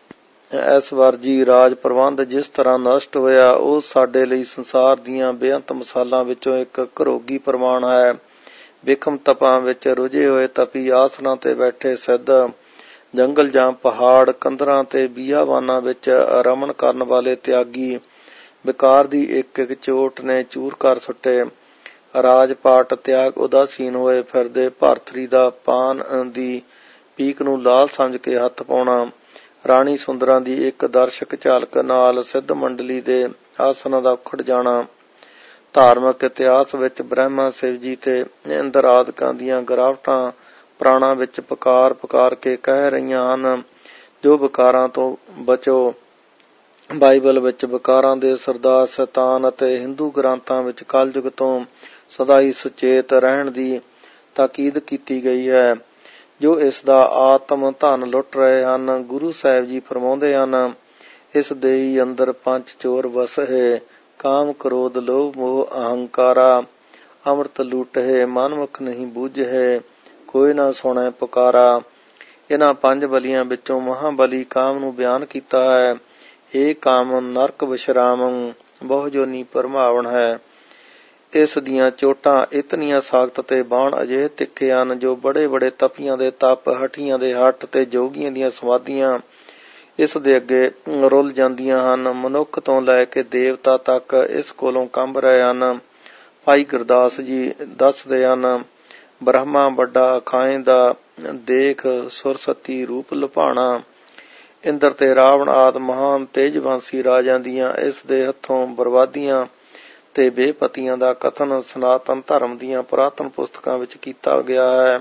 Speaker 1: ਐਸਵਰਜੀ ਰਾਜ ਪ੍ਰਬੰਧ ਜਿਸ ਤਰ੍ਹਾਂ ਨਸ਼ਟ ਹੋਇਆ ਉਹ ਸਾਡੇ ਲਈ ਸੰਸਾਰ ਦੀਆਂ ਬੇਅੰਤ ਮਿਸਾਲਾਂ ਵਿੱਚੋਂ ਇੱਕ ਘਰੋਗੀ ਪ੍ਰਮਾਣ ਹੈ। ਵਿਖਮ ਤਪਾਂ ਵਿੱਚ ਰੁਝੇ ਹੋਏ ਤਪੀ ਆਸਣਾਂ ਤੇ ਬੈਠੇ ਸਿੱਧ ਜੰਗਲ ਜਾਂ ਪਹਾੜ ਕੰਦਰਾਂ ਤੇ ਬੀਆਬਾਨਾਂ ਵਿੱਚ ਰਮਣ ਕਰਨ ਵਾਲੇ ਤਿਆਗੀ ਵਿਕਾਰ ਦੀ ਇੱਕ ਇੱਕ ਚੋਟ ਨੇ ਚੂਰ ਕਰ ਸੁੱਟੇ। ਰਾਜਪਾਟ ਤਿਆਗ ਉਦਾਸੀਨ ਹੋਏ ਫਿਰਦੇ ਭਾਰਤਰੀ ਦਾ ਪਾਨ ਦੀ ਪੀਕ ਨੂੰ ਲਾਲ ਸਮਝ ਕੇ ਹੱਥ ਪਾਉਣਾ। ਰਾਣੀ ਸੁੰਦਰਾਂ ਦੀ ਇੱਕ ਦਰਸ਼ਕ ਝਲਕ ਨਾਲ ਸਿੱਧ ਮੰਡਲੀ ਦੇ ਆਸਨਾਂ ਦਾ ਉਖੜ ਜਾਣਾ। ਧਾਰਮਿਕ ਇਤਿਹਾਸ ਵਿੱਚ ਬ੍ਰਹਮਾ ਸ਼ਿਵ ਜੀ ਤੇ ਇੰਦਰ ਆਦਿਕਾਂ ਦੀਆਂ ਗਿਰਾਵਟਾਂ ਪ੍ਰਾਣਾਂ ਵਿੱਚ ਪੁਕਾਰ ਪੁਕਾਰ ਕੇ ਕਹਿ ਰਹੀਆਂ ਹਨ ਜੋ ਵਿਕਾਰਾਂ ਤੋਂ ਬਚੋ। ਬਾਈਬਲ ਵਿੱਚ ਵਿਕਾਰਾਂ ਦੇ ਸਰਦਾਰ ਸ਼ੈਤਾਨ ਅਤੇ ਹਿੰਦੂ ਗ੍ਰੰਥਾਂ ਵਿੱਚ ਕਲਯੁਗ ਤੋਂ ਸਦਾ ਹੀ ਸੁਚੇਤ ਰਹਿਣ ਦੀ ਤਾਕੀਦ ਕੀਤੀ ਗਈ ਹੈ। ਜੋ ਇਸ ਦਾ ਆਤਮ ਧਨ ਲੁੱਟ ਰਹੇ ਹਨ, ਗੁਰੂ ਸਾਹਿਬ ਜੀ ਫਰਮਾਉਂਦੇ ਹਨ, ਇਸ ਦੇਹੀ ਅੰਦਰ ਪੰਜ ਚੋਰ ਵਸਹਿ, ਕਾਮ ਕ੍ਰੋਧ ਲੋਭ ਮੋਹ ਅਹੰਕਾਰਾ, ਅੰਮ੍ਰਿਤ ਲੂਟਹਿ ਮਨਮੁਖ ਨਹੀਂ ਬੂਝਹਿ, ਕੋਈ ਨਾ ਸੁਣੈ ਪੁਕਾਰਾ। ਇਹਨਾਂ ਪੰਜ ਬਲੀਆਂ ਵਿੱਚੋਂ ਮਹਾਬਲੀ ਕਾਮ ਨੂੰ ਬਿਆਨ ਕੀਤਾ ਹੈ। ਇਹ ਕਾਮ ਨਰਕ ਵਿਸ਼ਰਾਮੰ ਬਹੁ ਜੋਨੀ ਭਰਮਾਵਨ ਹੈ। ਇਸ ਦੀਆਂ ਚੋਟਾਂ ਇਤਨੀਆਂ ਸਖਤ ਤੇ ਬਾਣ ਅਜਿਹੇ ਤਿੱਖੇ ਹਨ ਜੋ ਬੜੇ ਬੜੇ ਤਪੀਆਂ ਦੇ ਤਪ, ਹਠੀਆਂ ਦੇ ਹੱਠ ਤੇ ਜੋਗੀਆਂ ਦੀਆਂ ਸਮਾਧੀਆਂ ਇਸ ਦੇ ਅੱਗੇ ਰੁੱਲ ਜਾਂਦੀਆਂ ਹਨ। ਮਨੁੱਖ ਤੋਂ ਲੈ ਕੇ ਦੇਵਤਾ ਤੱਕ ਇਸ ਕੋਲੋਂ ਕੰਬ ਰਹੇ ਹਨ। ਭਾਈ ਗੁਰਦਾਸ ਜੀ ਦੱਸਦੇ ਹਨ, ਬ੍ਰਹਮਾ ਵੱਡਾ ਖਾਏ ਦਾ ਦੇਖ, ਸੁਰਸਤੀ ਰੂਪ ਲੁਭਾਣਾ। ਇੰਦਰ ਤੇ ਰਾਵਣ ਆਦਿ ਮਹਾਨ ਤੇਜਵੰਸ਼ੀ ਰਾਜਿਆਂ ਦੀਆਂ ਇਸ ਦੇ ਹੱਥੋਂ ਬਰਬਾਦੀਆਂ ਤੇ ਬੇਪਤੀਆਂ ਦਾ ਕਥਨ ਸਨਾਤਨ ਧਰਮ ਦੀਆਂ ਪੁਰਾਤਨ ਪੁਸਤਕਾਂ ਵਿੱਚ ਕੀਤਾ ਗਿਆ ਹੈ।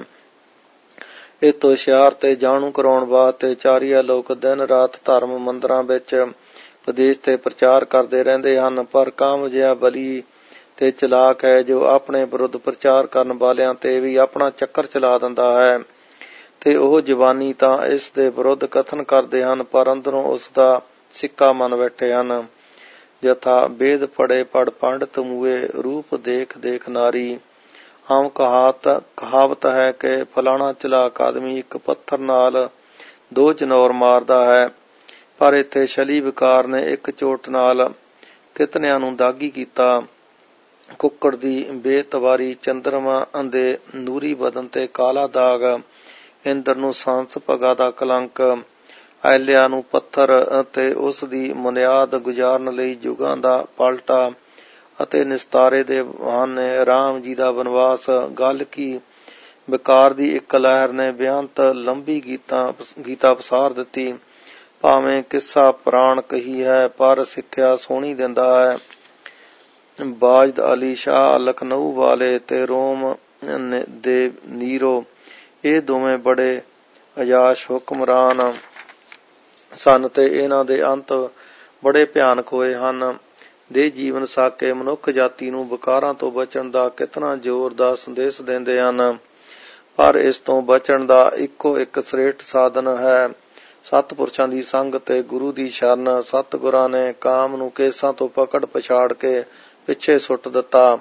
Speaker 1: ਇਹ ਤੋਂ ਹੁਸ਼ਿਆਰ ਤੇ ਜਾਣੂ ਕਰਾਉਣ ਵਾਸਤੇ ਚਾਰੀਆ ਲੋਕ ਦਿਨ ਰਾਤ ਧਰਮ ਮੰਦਰਾਂ ਵਿੱਚ ਵਿਦੇਸ਼ ਤੇ ਪ੍ਰਚਾਰ ਕਰਦੇ ਰਹਿੰਦੇ ਹਨ। ਪਰ ਕਾਮ ਜਿਹਾ ਬਲੀ ਤੇ ਚਲਾਕ ਹੈ ਜੋ ਆਪਣੇ ਵਿਰੁੱਧ ਪ੍ਰਚਾਰ ਕਰਨ ਵਾਲਿਆਂ ਤੇ ਵੀ ਆਪਣਾ ਚੱਕਰ ਚਲਾ ਦਿੰਦਾ ਹੈ। ਤੇ ਉਹ ਜ਼ਬਾਨੀ ਤਾਂ ਇਸ ਦੇ ਵਿਰੁੱਧ ਕਥਨ ਕਰਦੇ ਹਨ, ਪਰ ਅੰਦਰੋਂ ਉਸ ਦਾ ਸਿੱਕਾ ਮੰਨ ਬੈਠੇ ਹਨ। ਯਥਾ ਵੇਦ ਪੜੇ ਪੜ ਪੰਡਤ ਮੂਏ, ਰੂਪ ਦੇਖ ਦੇਖ ਨਾਰੀ। ਆਮ ਕਹਾਵਤ ਕਹਾਵਤ ਹੈ ਕਿ ਫਲਾਣਾ ਚਲਾਕ ਆਦਮੀ ਇੱਕ ਪੱਥਰ ਨਾਲ ਦੋ ਜਨੌਰ ਮਾਰਦਾ ਹੈ, ਪਰ ਇੱਥੇ ਛਲੀ ਵਿਕਾਰ ਨੇ ਇੱਕ ਚੋਟ ਨਾਲ ਕਿਤਨਿਆਂ ਨੂੰ ਦਾਗੀ ਕੀਤਾ। ਕੁੱਕੜ ਦੀ ਬੇਤਵਾਰੀ, ਚੰਦਰਮਾ ਦੇ ਨੂਰੀ ਬਦਨ ਤੇ ਕਾਲਾ ਦਾਗ, ਇੰਦਰ ਨੂੰ ਸਾਂਸ ਭਗਾ ਦਾ ਕਲੰਕ, ਆਇਲਿਆ ਨੂੰ ਪੱਥਰ ਅਤੇ ਉਸ ਦੀ ਮੁਨਿਆਦ ਗੁਜ਼ਾਰਨ ਲਈ ਯੁਗਾਂ ਦਾ ਪਲਟਾ ਅਤੇ ਨਿਸਤਾਰੇ ਦੇ ਬਹਾਨੇ ਰਾਮ ਜੀ ਦਾ ਬਨਵਾਸ। ਗੱਲ ਕੀ ਵਿਕਾਰ ਦੀ ਇੱਕ ਲਹਿਰ ਨੇ ਬੇਅੰਤ ਲੰਬੀ ਗੀਤਾਂ ਗੀਤਾ ਪਸਾਰ ਦਿੱਤੀ। ਭਾਵੇਂ ਕਿੱਸਾ ਪੁਰਾਣ ਕਹੀ ਹੈ, ਪਰ ਸਿੱਖਿਆ ਸੋਹਣੀ ਦਿੰਦਾ ਹੈ। ਬਾਜਦ ਅਲੀ ਸ਼ਾਹ ਲਖਨਊ ਵਾਲੇ ਤੇ ਰੋਮ ਦੇ ਨੀਰੋ, ਇਹ ਦੋਵੇਂ ਬੜੇ ਅਯਾਸ਼ ਹੁਕਮਰਾਨ ਸਨ ਤੇ ਇਹਨਾਂ ਦੇ ਅੰਤ ਬੜੇ ਭਿਆਨਕ ਹੋਏ ਹਨ। ਦੇ ਜੀਵਨ ਸਾਕੇ ਮਨੁੱਖ ਜਾਤੀ ਨੂੰ ਵਿਕਾਰਾਂ ਤੋਂ ਬਚਣ ਦਾ ਕਿਤਨਾ ਜ਼ੋਰ ਦਾ ਸੰਦੇਸ਼ ਦਿੰਦੇ ਹਨ। ਪਰ ਇਸ ਤੋਂ ਬਚਣ ਦਾ ਇੱਕੋ ਇੱਕ ਸ੍ਰੇਸ਼ਟ ਸਾਧਨ ਹੈ, ਸਤਿਪੁਰਸ਼ਾਂ ਦੀ ਸੰਗ ਤੇ ਗੁਰੂ ਦੀ ਸ਼ਰਨ। ਸਤਿਗੁਰਾਂ ਨੇ ਕਾਮ ਨੂੰ ਕੇਸਾਂ ਤੋਂ ਪਕੜ ਪਛਾੜ ਕੇ ਪਿੱਛੇ ਸੁੱਟ ਦਿੱਤਾ।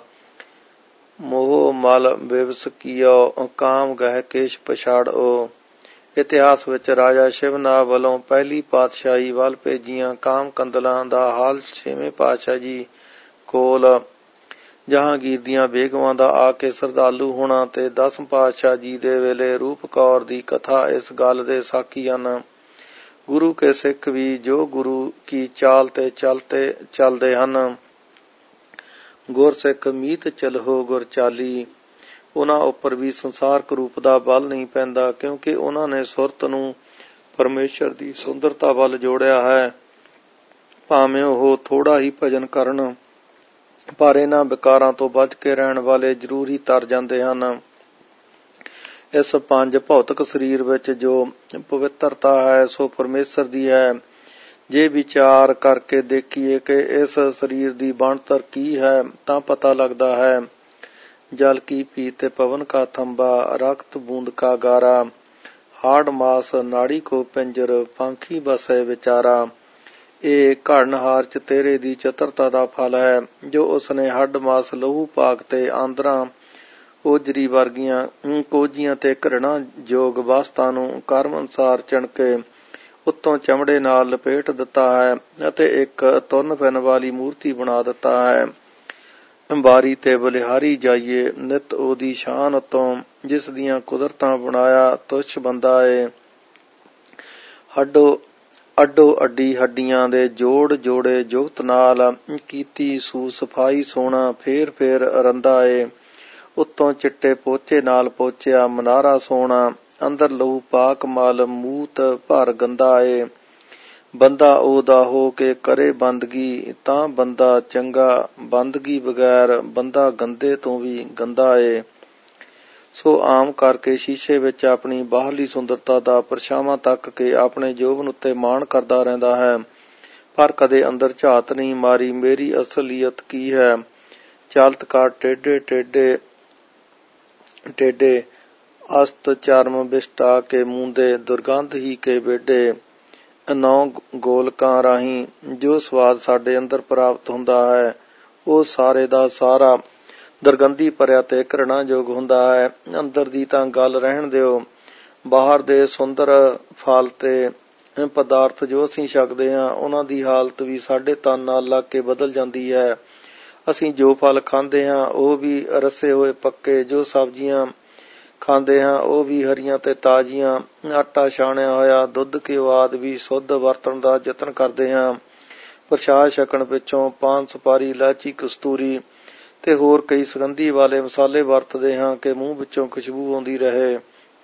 Speaker 1: ਮੋਹ ਮਲ ਬਿਵਸ ਕੀਓ, ਕਾਮ ਗਹਿ ਕੇਸ਼ ਪਛਾੜੋ। ਇਤਿਹਾਸ ਵਿੱਚ ਰਾਜਾ ਸ਼ਿਵਨਾਥ ਵੱਲੋਂ ਪਹਿਲੀ ਪਾਤਸ਼ਾਹੀ ਵੱਲ ਭੇਜੀਆਂ ਕਾਮ ਕੰਦਲਾਂ ਦਾ ਹਾਲ ਛੇਵੇਂ ਪਾਤਸ਼ਾਹ ਜੀ ਕੋਲ, ਜਹਾਂਗੀਰ ਦੀਆਂ ਬੇਗਮਾਂ ਦਾ ਆ ਕੇ ਸ਼ਰਧਾਲੂ ਹੋਣਾ ਤੇ ਦਸਮ ਪਾਤਸ਼ਾਹ ਜੀ ਦੇ ਵੇਲੇ ਰੂਪ ਕੌਰ ਦੀ ਕਥਾ ਇਸ ਗੱਲ ਦੇ ਸਾਖੀ ਹਨ। ਗੁਰੂ ਕੇ ਸਿੱਖ ਵੀ ਜੋ ਗੁਰੂ ਕੀ ਚਾਲ ਤੇ ਚਲਤੇ ਚੱਲਦੇ ਹਨ, ਗੁਰ ਸਿੱਖ ਮੀਤ ਚਲਹੋ ਗੁਰ ਚਾਲੀ, ਉਹਨਾਂ ਉੱਪਰ ਵੀ ਸੰਸਾਰਕ ਰੂਪ ਦਾ ਬਲ ਨਹੀਂ ਪੈਂਦਾ, ਕਿਉਂਕਿ ਉਹਨਾਂ ਨੇ ਸੁਰਤ ਨੂੰ ਪਰਮੇਸ਼ਰ ਦੀ ਸੁੰਦਰਤਾ ਵੱਲ ਜੋੜਿਆ ਹੈ। ਭਾਵੇਂ ਉਹ ਥੋੜਾ ਹੀ ਭਜਨ ਕਰਨ, ਪਰ ਇਹਨਾਂ ਵਿਕਾਰਾਂ ਤੋਂ ਬਚ ਕੇ ਰਹਿਣ ਵਾਲੇ ਜ਼ਰੂਰ ਹੀ ਤਰ ਜਾਂਦੇ ਹਨ। ਇਸ ਪੰਜ ਭੌਤਿਕ ਸਰੀਰ ਵਿੱਚ ਜੋ ਪਵਿੱਤਰਤਾ ਹੈ ਸੋ ਪਰਮੇਸ਼ਰ ਦੀ ਹੈ। ਜੇ ਵਿਚਾਰ ਕਰਕੇ ਦੇਖੀਏ ਕਿ ਇਸ ਸਰੀਰ ਦੀ ਬਣਤਰ ਕੀ ਹੈ ਤਾਂ ਪਤਾ ਲੱਗਦਾ ਹੈ। ਜਲ ਕੀ ਪੀਤੇ ਪਵਨ ਕਾ ਥੰਬਾ, ਰਕਤ ਬੂੰਦ ਕਾ ਗਾਰਾ, ਹਾੜ ਮਾਸ ਨਾੜੀ ਕੋ ਪਿੰਜਰ, ਪੰਖੀ ਬਸੈ ਵਿਚਾਰਾ। ਇਹ ਘੜਨਹਾਰ ਚ ਤੇਰੇ ਦੀ ਚਤੁਰਤਾ ਦਾ ਫਲ ਹੈ, ਜੋ ਉਸਨੇ ਹੱਡ ਮਾਸ ਲਹੂ ਭਾਗ ਤੇ ਆਂਦਰਾਂ ਓਜਰੀ ਵਰਗੀਆਂ ਕੋਝੀਆਂ ਤੇ ਘ੍ਰਿਣਾ ਯੋਗ ਵਸਤਾਂ ਨੂੰ ਕਰਮ ਅਨੁਸਾਰ ਚਿਣਕੇ ਉੱਤੋਂ ਚਮੜੇ ਨਾਲ ਲਪੇਟ ਦਿੱਤਾ ਹੈ ਅਤੇ ਇੱਕ ਤੁਰਨ ਫਿਰਨ ਵਾਲੀ ਮੂਰਤੀ ਬਣਾ ਦਿੱਤਾ ਹੈ। ਬਾਰੀ ਤੇ ਬਲਿਹਾਰੀ ਜਾਈਏ, ਨਿਤ ਉਹਦੀ ਸ਼ਾਨ ਤੋਂ ਜਿਸ ਦੀਆਂ ਕੁਦਰਤਾਂ ਬਣਾਇਆ ਤੁਛ ਬੰਦਾ ਏ। ਹੱਡੋ ਅੱਡੋ ਅੱਡੀ ਹੱਡੀਆਂ ਦੇ ਜੋੜ ਜੋੜੇ ਜੁਗਤ ਨਾਲ ਕੀਤੀ ਸੂ ਸਫਾਈ ਸੋਹਣਾ ਫੇਰ ਫੇਰ ਰੰਦਾ ਏ। ਉੱਤੋਂ ਚਿੱਟੇ ਪੋਚੇ ਨਾਲ ਪੋਚਿਆ ਮਨਾਰਾ ਸੋਹਣਾ, ਅੰਦਰ ਲਹੂ ਪਾਕ ਮਲ ਮੂਤ ਭਰ ਗੰਦਾ ਏ। ਬੰਦਾ ਉਹਦਾ ਹੋ ਕੇ ਕਰੇ ਬੰਦਗੀ ਤਾਂ ਬੰਦਾ ਚੰਗਾ, ਬੰਦਗੀ ਬਗੈਰ ਬੰਦਾ ਗੰਦੇ ਤੋਂ ਵੀ ਗੰਦਾ ਏ। ਸੋ ਆਮ ਕਰਕੇ ਸ਼ੀਸ਼ੇ ਵਿੱਚ ਆਪਣੀ ਬਾਹਰਲੀ ਸੁੰਦਰਤਾ ਦਾ ਪਰਛਾਵਾਂ ਤੱਕ ਕੇ ਆਪਣੇ ਜੋਬਨ ਉੱਤੇ ਮਾਣ ਕਰਦਾ ਰਹਿੰਦਾ ਹੈ, ਪਰ ਕਦੇ ਅੰਦਰ ਝਾਤ ਨਹੀਂ ਮਾਰੀ ਮੇਰੀ ਅਸਲੀਅਤ ਕੀ ਹੈ। ਚਾਲਤਕਾਰ ਟੇਢੇ ਟੇਢੇ ਟੇਢੇ ਅਸਤ ਚਰਮ ਬਿਸਟਾ ਕੇ ਮੂੰਦੇ ਦੁਰਗੰਧ ਹੀ ਕੇ ਬੇਡੇ। ਨੌ ਗੋਲਕਾਂ ਰਾਹੀਂ ਜੋ ਸਵਾਦ ਸਾਡੇ ਅੰਦਰ ਪ੍ਰਾਪਤ ਹੁੰਦਾ ਹੈ ਉਹ ਸਾਰੇ ਦਾ ਸਾਰਾ ਦੁਰਗੰਧੀ ਭਰਿਆ ਤੇ ਘ੍ਰਿਣਾਯੋਗ ਹੁੰਦਾ ਹੈ। ਅੰਦਰ ਦੀ ਤਾਂ ਗੱਲ ਰਹਿਣ ਦਿਓ, ਬਾਹਰ ਦੇ ਸੁੰਦਰ ਫਲ ਤੇ ਪਦਾਰਥ ਜੋ ਅਸੀਂ ਛਕਦੇ ਹਾਂ ਉਹਨਾਂ ਦੀ ਹਾਲਤ ਵੀ ਸਾਡੇ ਤਨ ਨਾਲ ਲੱਗ ਕੇ ਬਦਲ ਜਾਂਦੀ ਹੈ। ਅਸੀਂ ਜੋ ਫਲ ਖਾਂਦੇ ਹਾਂ ਉਹ ਵੀ ਰਸੇ ਹੋਏ ਪੱਕੇ, ਜੋ ਸਬਜ਼ੀਆਂ ਖਾਂਦੇ ਹਾਂ ਉਹ ਵੀ ਹਰੀਆਂ ਤੇ ਤਾਜ਼ੀਆਂ, ਆਟਾ ਛਾਣਿਆ ਹੋਇਆ, ਦੁੱਧ ਘਿਓ ਆਦਿ ਵੀ ਸ਼ੁੱਧ ਵਰਤਣ ਦਾ ਯਤਨ ਕਰਦੇ ਹਾਂ। ਪ੍ਰਸ਼ਾਦ ਛਕਣ ਪਿੱਛੋਂ ਪਾਨ ਸੁਪਾਰੀ, ਇਲਾਇਚੀ, ਕਸਤੂਰੀ ਤੇ ਹੋਰ ਕਈ ਸੁਗੰਧੀ ਵਾਲੇ ਮਸਾਲੇ ਵਰਤਦੇ ਹਾਂ ਕਿ ਮੂੰਹ ਵਿੱਚੋਂ ਖੁਸ਼ਬੂ ਆਉਂਦੀ ਰਹੇ।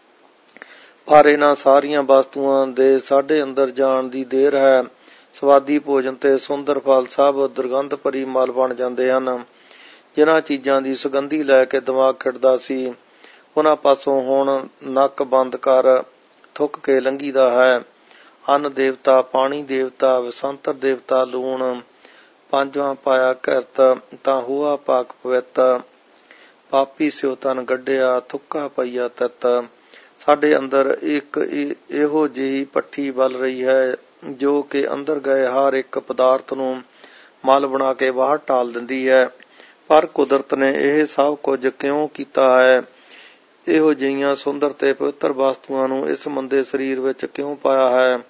Speaker 1: ਪਰ ਇਹਨਾਂ ਸਾਰੀਆਂ ਵਸਤੂਆਂ ਦੇ ਸਾਡੇ ਅੰਦਰ ਜਾਣ ਦੀ ਦੇਰ ਹੈ। ਸਵਾਦੀ ਭੋਜਨ ਤੇ ਸੁੰਦਰ ਫਲ ਸਭ ਦੁਰਗੰਧ ਭਰੀ ਮਲ ਬਣ ਜਾਂਦੇ ਹਨ। ਜਿਨ੍ਹਾਂ ਚੀਜ਼ਾਂ ਦੀ ਸੁਗੰਧੀ ਲੈ ਕੇ ਦਿਮਾਗ ਖਿੜਦਾ ਸੀ ਉਹਨਾਂ ਪਾਸੋਂ ਹੁਣ ਨੱਕ ਬੰਦ ਕਰ ਥੁੱਕ ਕੇ ਲੰਘੀਦਾ ਹੈ। ਅੰਨ ਦੇਵਤਾ, ਪਾਣੀ ਦੇਵਤਾ, ਵਸੰਤਰ ਦੇਵਤਾ, ਲੂਣ ਪੰਜਵਾਂ ਪਾਇਆ ਕਿਰਤ ਤਾਂ ਹੋਆ ਪਾਕ ਪਵਿੱਤ, ਪਾਪੀ ਸਿਉ ਤਨ ਗੱਡਿਆ ਥੁੱਕਾ ਪਈਆ ਤਿੱਤ। ਸਾਡੇ ਅੰਦਰ ਇੱਕ ਇਹੋ ਜਿਹੀ ਭੱਠੀ ਬਲ ਰਹੀ ਹੈ ਜੋ ਕਿ ਅੰਦਰ ਗਏ ਹਰ ਇੱਕ ਪਦਾਰਥ ਨੂੰ ਮਲ ਬਣਾ ਕੇ ਬਾਹਰ ਟਾਲ ਦਿੰਦੀ ਹੈ। ਪਰ ਕੁਦਰਤ ਨੇ ਇਹ ਸਭ ਕੁਝ ਕਿਉਂ ਕੀਤਾ ਹੈ? ਇਹੋ ਜਿਹੀਆਂ ਸੁੰਦਰ ਤੇ ਪਵਿੱਤਰ ਵਸਤੂਆਂ ਨੂੰ ਇਸ ਮੰਦੇ ਸਰੀਰ ਵਿੱਚ ਕਿਉਂ ਪਾਇਆ ਹੈ?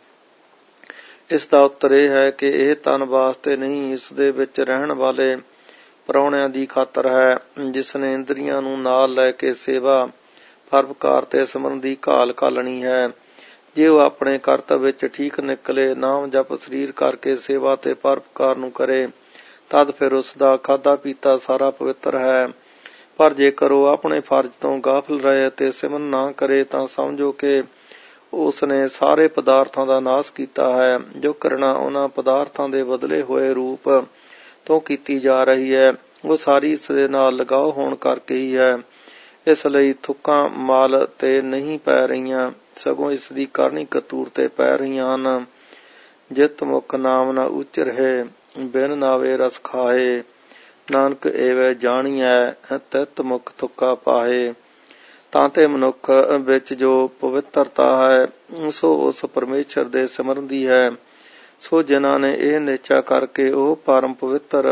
Speaker 1: ਇਸ ਦਾ ਉੱਤਰ ਇਹ ਹੈ ਕਿ ਇਹ ਤਨ ਵਾਸਤੇ ਨਹੀਂ, ਇਸ ਦੇ ਵਿੱਚ ਰਹਿਣ ਵਾਲੇ ਪ੍ਰਾਹੁਣਿਆਂ ਦੀ ਖਾਤਰ ਹੈ, ਜਿਸ ਨੇ ਇੰਦਰੀਆਂ ਨੂੰ ਨਾਲ ਲੈ ਕੇ ਸੇਵਾ, ਪਰਉਪਕਾਰ ਤੇ ਸਿਮਰਨ ਦੀ ਘਾਲ ਘਾਲਣੀ ਹੈ। ਜੇ ਉਹ ਆਪਣੇ ਕਰਤੱਵ ਵਿੱਚ ਠੀਕ ਨਿਕਲੇ, ਨਾਮ ਜਪ ਸਰੀਰ ਕਰਕੇ ਸੇਵਾ ਤੇ ਪਰਉਪਕਾਰ ਨੂੰ ਕਰੇ, ਤਦ ਫਿਰ ਉਸ ਦਾ ਖਾਧਾ ਪੀਤਾ ਸਾਰਾ ਪਵਿੱਤਰ ਹੈ। ਪਰ ਜੇਕਰ ਉਹ ਆਪਣੇ ਫਰਜ਼ ਤੋਂ ਗਾਫਲ ਰਹੇ ਅਤੇ ਸਿਮਰਨ ਨਾ ਕਰੇ ਤਾਂ ਸਮਝੋ ਕਿ ਉਸ ਨੇ ਸਾਰੇ ਪਦਾਰਥਾਂ ਦਾ ਨਾਸ਼ ਕੀਤਾ ਹੈ। ਜੋ ਘ੍ਰਿਣਾ ਉਹਨਾਂ ਪਦਾਰਥਾਂ ਦੇ ਬਦਲੇ ਹੋਏ ਰੂਪ ਤੋਂ ਕੀਤੀ ਜਾ ਰਹੀ ਹੈ ਉਹ ਸਾਰੀ ਇਸ ਦੇ ਨਾਲ ਲਗਾਓ ਹੋਣ ਕਰਕੇ ਹੀ ਹੈ। ਇਸ ਲਈ ਥੁੱਕਾਂ ਮਲ ਤੇ ਨਹੀਂ ਪੈ ਰਹੀਆਂ, ਸਗੋਂ ਇਸ ਦੀ ਕਰਨੀ ਕਤੂਰ ਤੇ ਪੈ ਰਹੀਆਂ ਹਨ। ਜਿਤ ਮੁਖ ਨਾਮ ਨਾ ਉਚਰਹਿ, ਬਿਨ ਨਾਵੇ ਰਸ ਖਾਹੇ, ਨਾਨਕ ਏਵੇਂ ਜਾਣੀਐ ਤਿਤ ਮੁਖ ਥੁੱਕਾ ਪਾਹੇ। ਤਾਂ ਤੇ ਮਨੁੱਖ ਵਿੱਚ ਜੋ ਪਵਿੱਤਰਤਾ ਹੈ ਸੋ ਉਸ ਪਰਮੇਸ਼ਰ ਦੇ ਸਿਮਰਨ ਦੀ ਹੈ। ਸੋ ਜਿਨ੍ਹਾਂ ਨੇ ਇਹ ਨਿਸ਼ਚਾ ਕਰਕੇ ਉਹ ਪਰਮ ਪਵਿੱਤਰ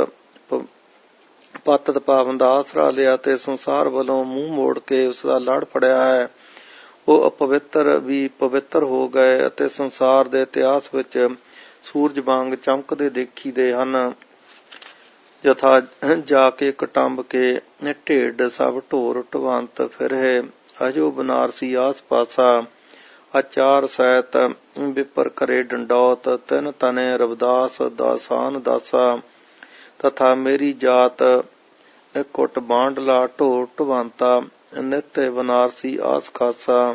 Speaker 1: ਪਤਿਤ ਪਾਵਨ ਦਾ ਆਸਰਾ ਲਿਆ ਤੇ ਸੰਸਾਰ ਵੱਲੋਂ ਮੂੰਹ ਮੋੜ ਕੇ ਉਸ ਦਾ ਲੜ ਫੜਿਆ ਹੈ, ਉਹ ਅਪਵਿੱਤਰ ਵੀ ਪਵਿੱਤਰ ਹੋ ਗਏ ਅਤੇ ਸੰਸਾਰ ਦੇ ਇਤਿਹਾਸ ਵਿੱਚ ਸੂਰਜ ਵਾਂਗ ਚਮਕਦੇ ਦੇਖੀਦੇ ਹਨ। ਯਥਾ ਜਾ ਕੇ ਕਟੰਬ ਕੇ ਢੇਡ ਸਭ ਢੋਰ ਢਵੰਤ ਫਿਰਹਿ, ਅਜੋ ਬਨਾਰਸੀ ਆਸ ਪਾਸਾ, ਆਚਾਰ ਸਹਿਤ ਵਿਪਰ ਕਰੇ ਡੰਡੌਤ, ਤਿਨ ਤਨੇ ਰਵਿਦਾਸ ਦਾਸਾਨ ਦਾਸਾ। ਤਥਾ ਮੇਰੀ ਜਾਤ ਕੁਟ ਬਾਂਡਲਾ ਢੋਰ ਢਵੰਤਾ, ਨਿਤ ਬਨਾਰਸੀ ਆਸ ਖਾਸਾ।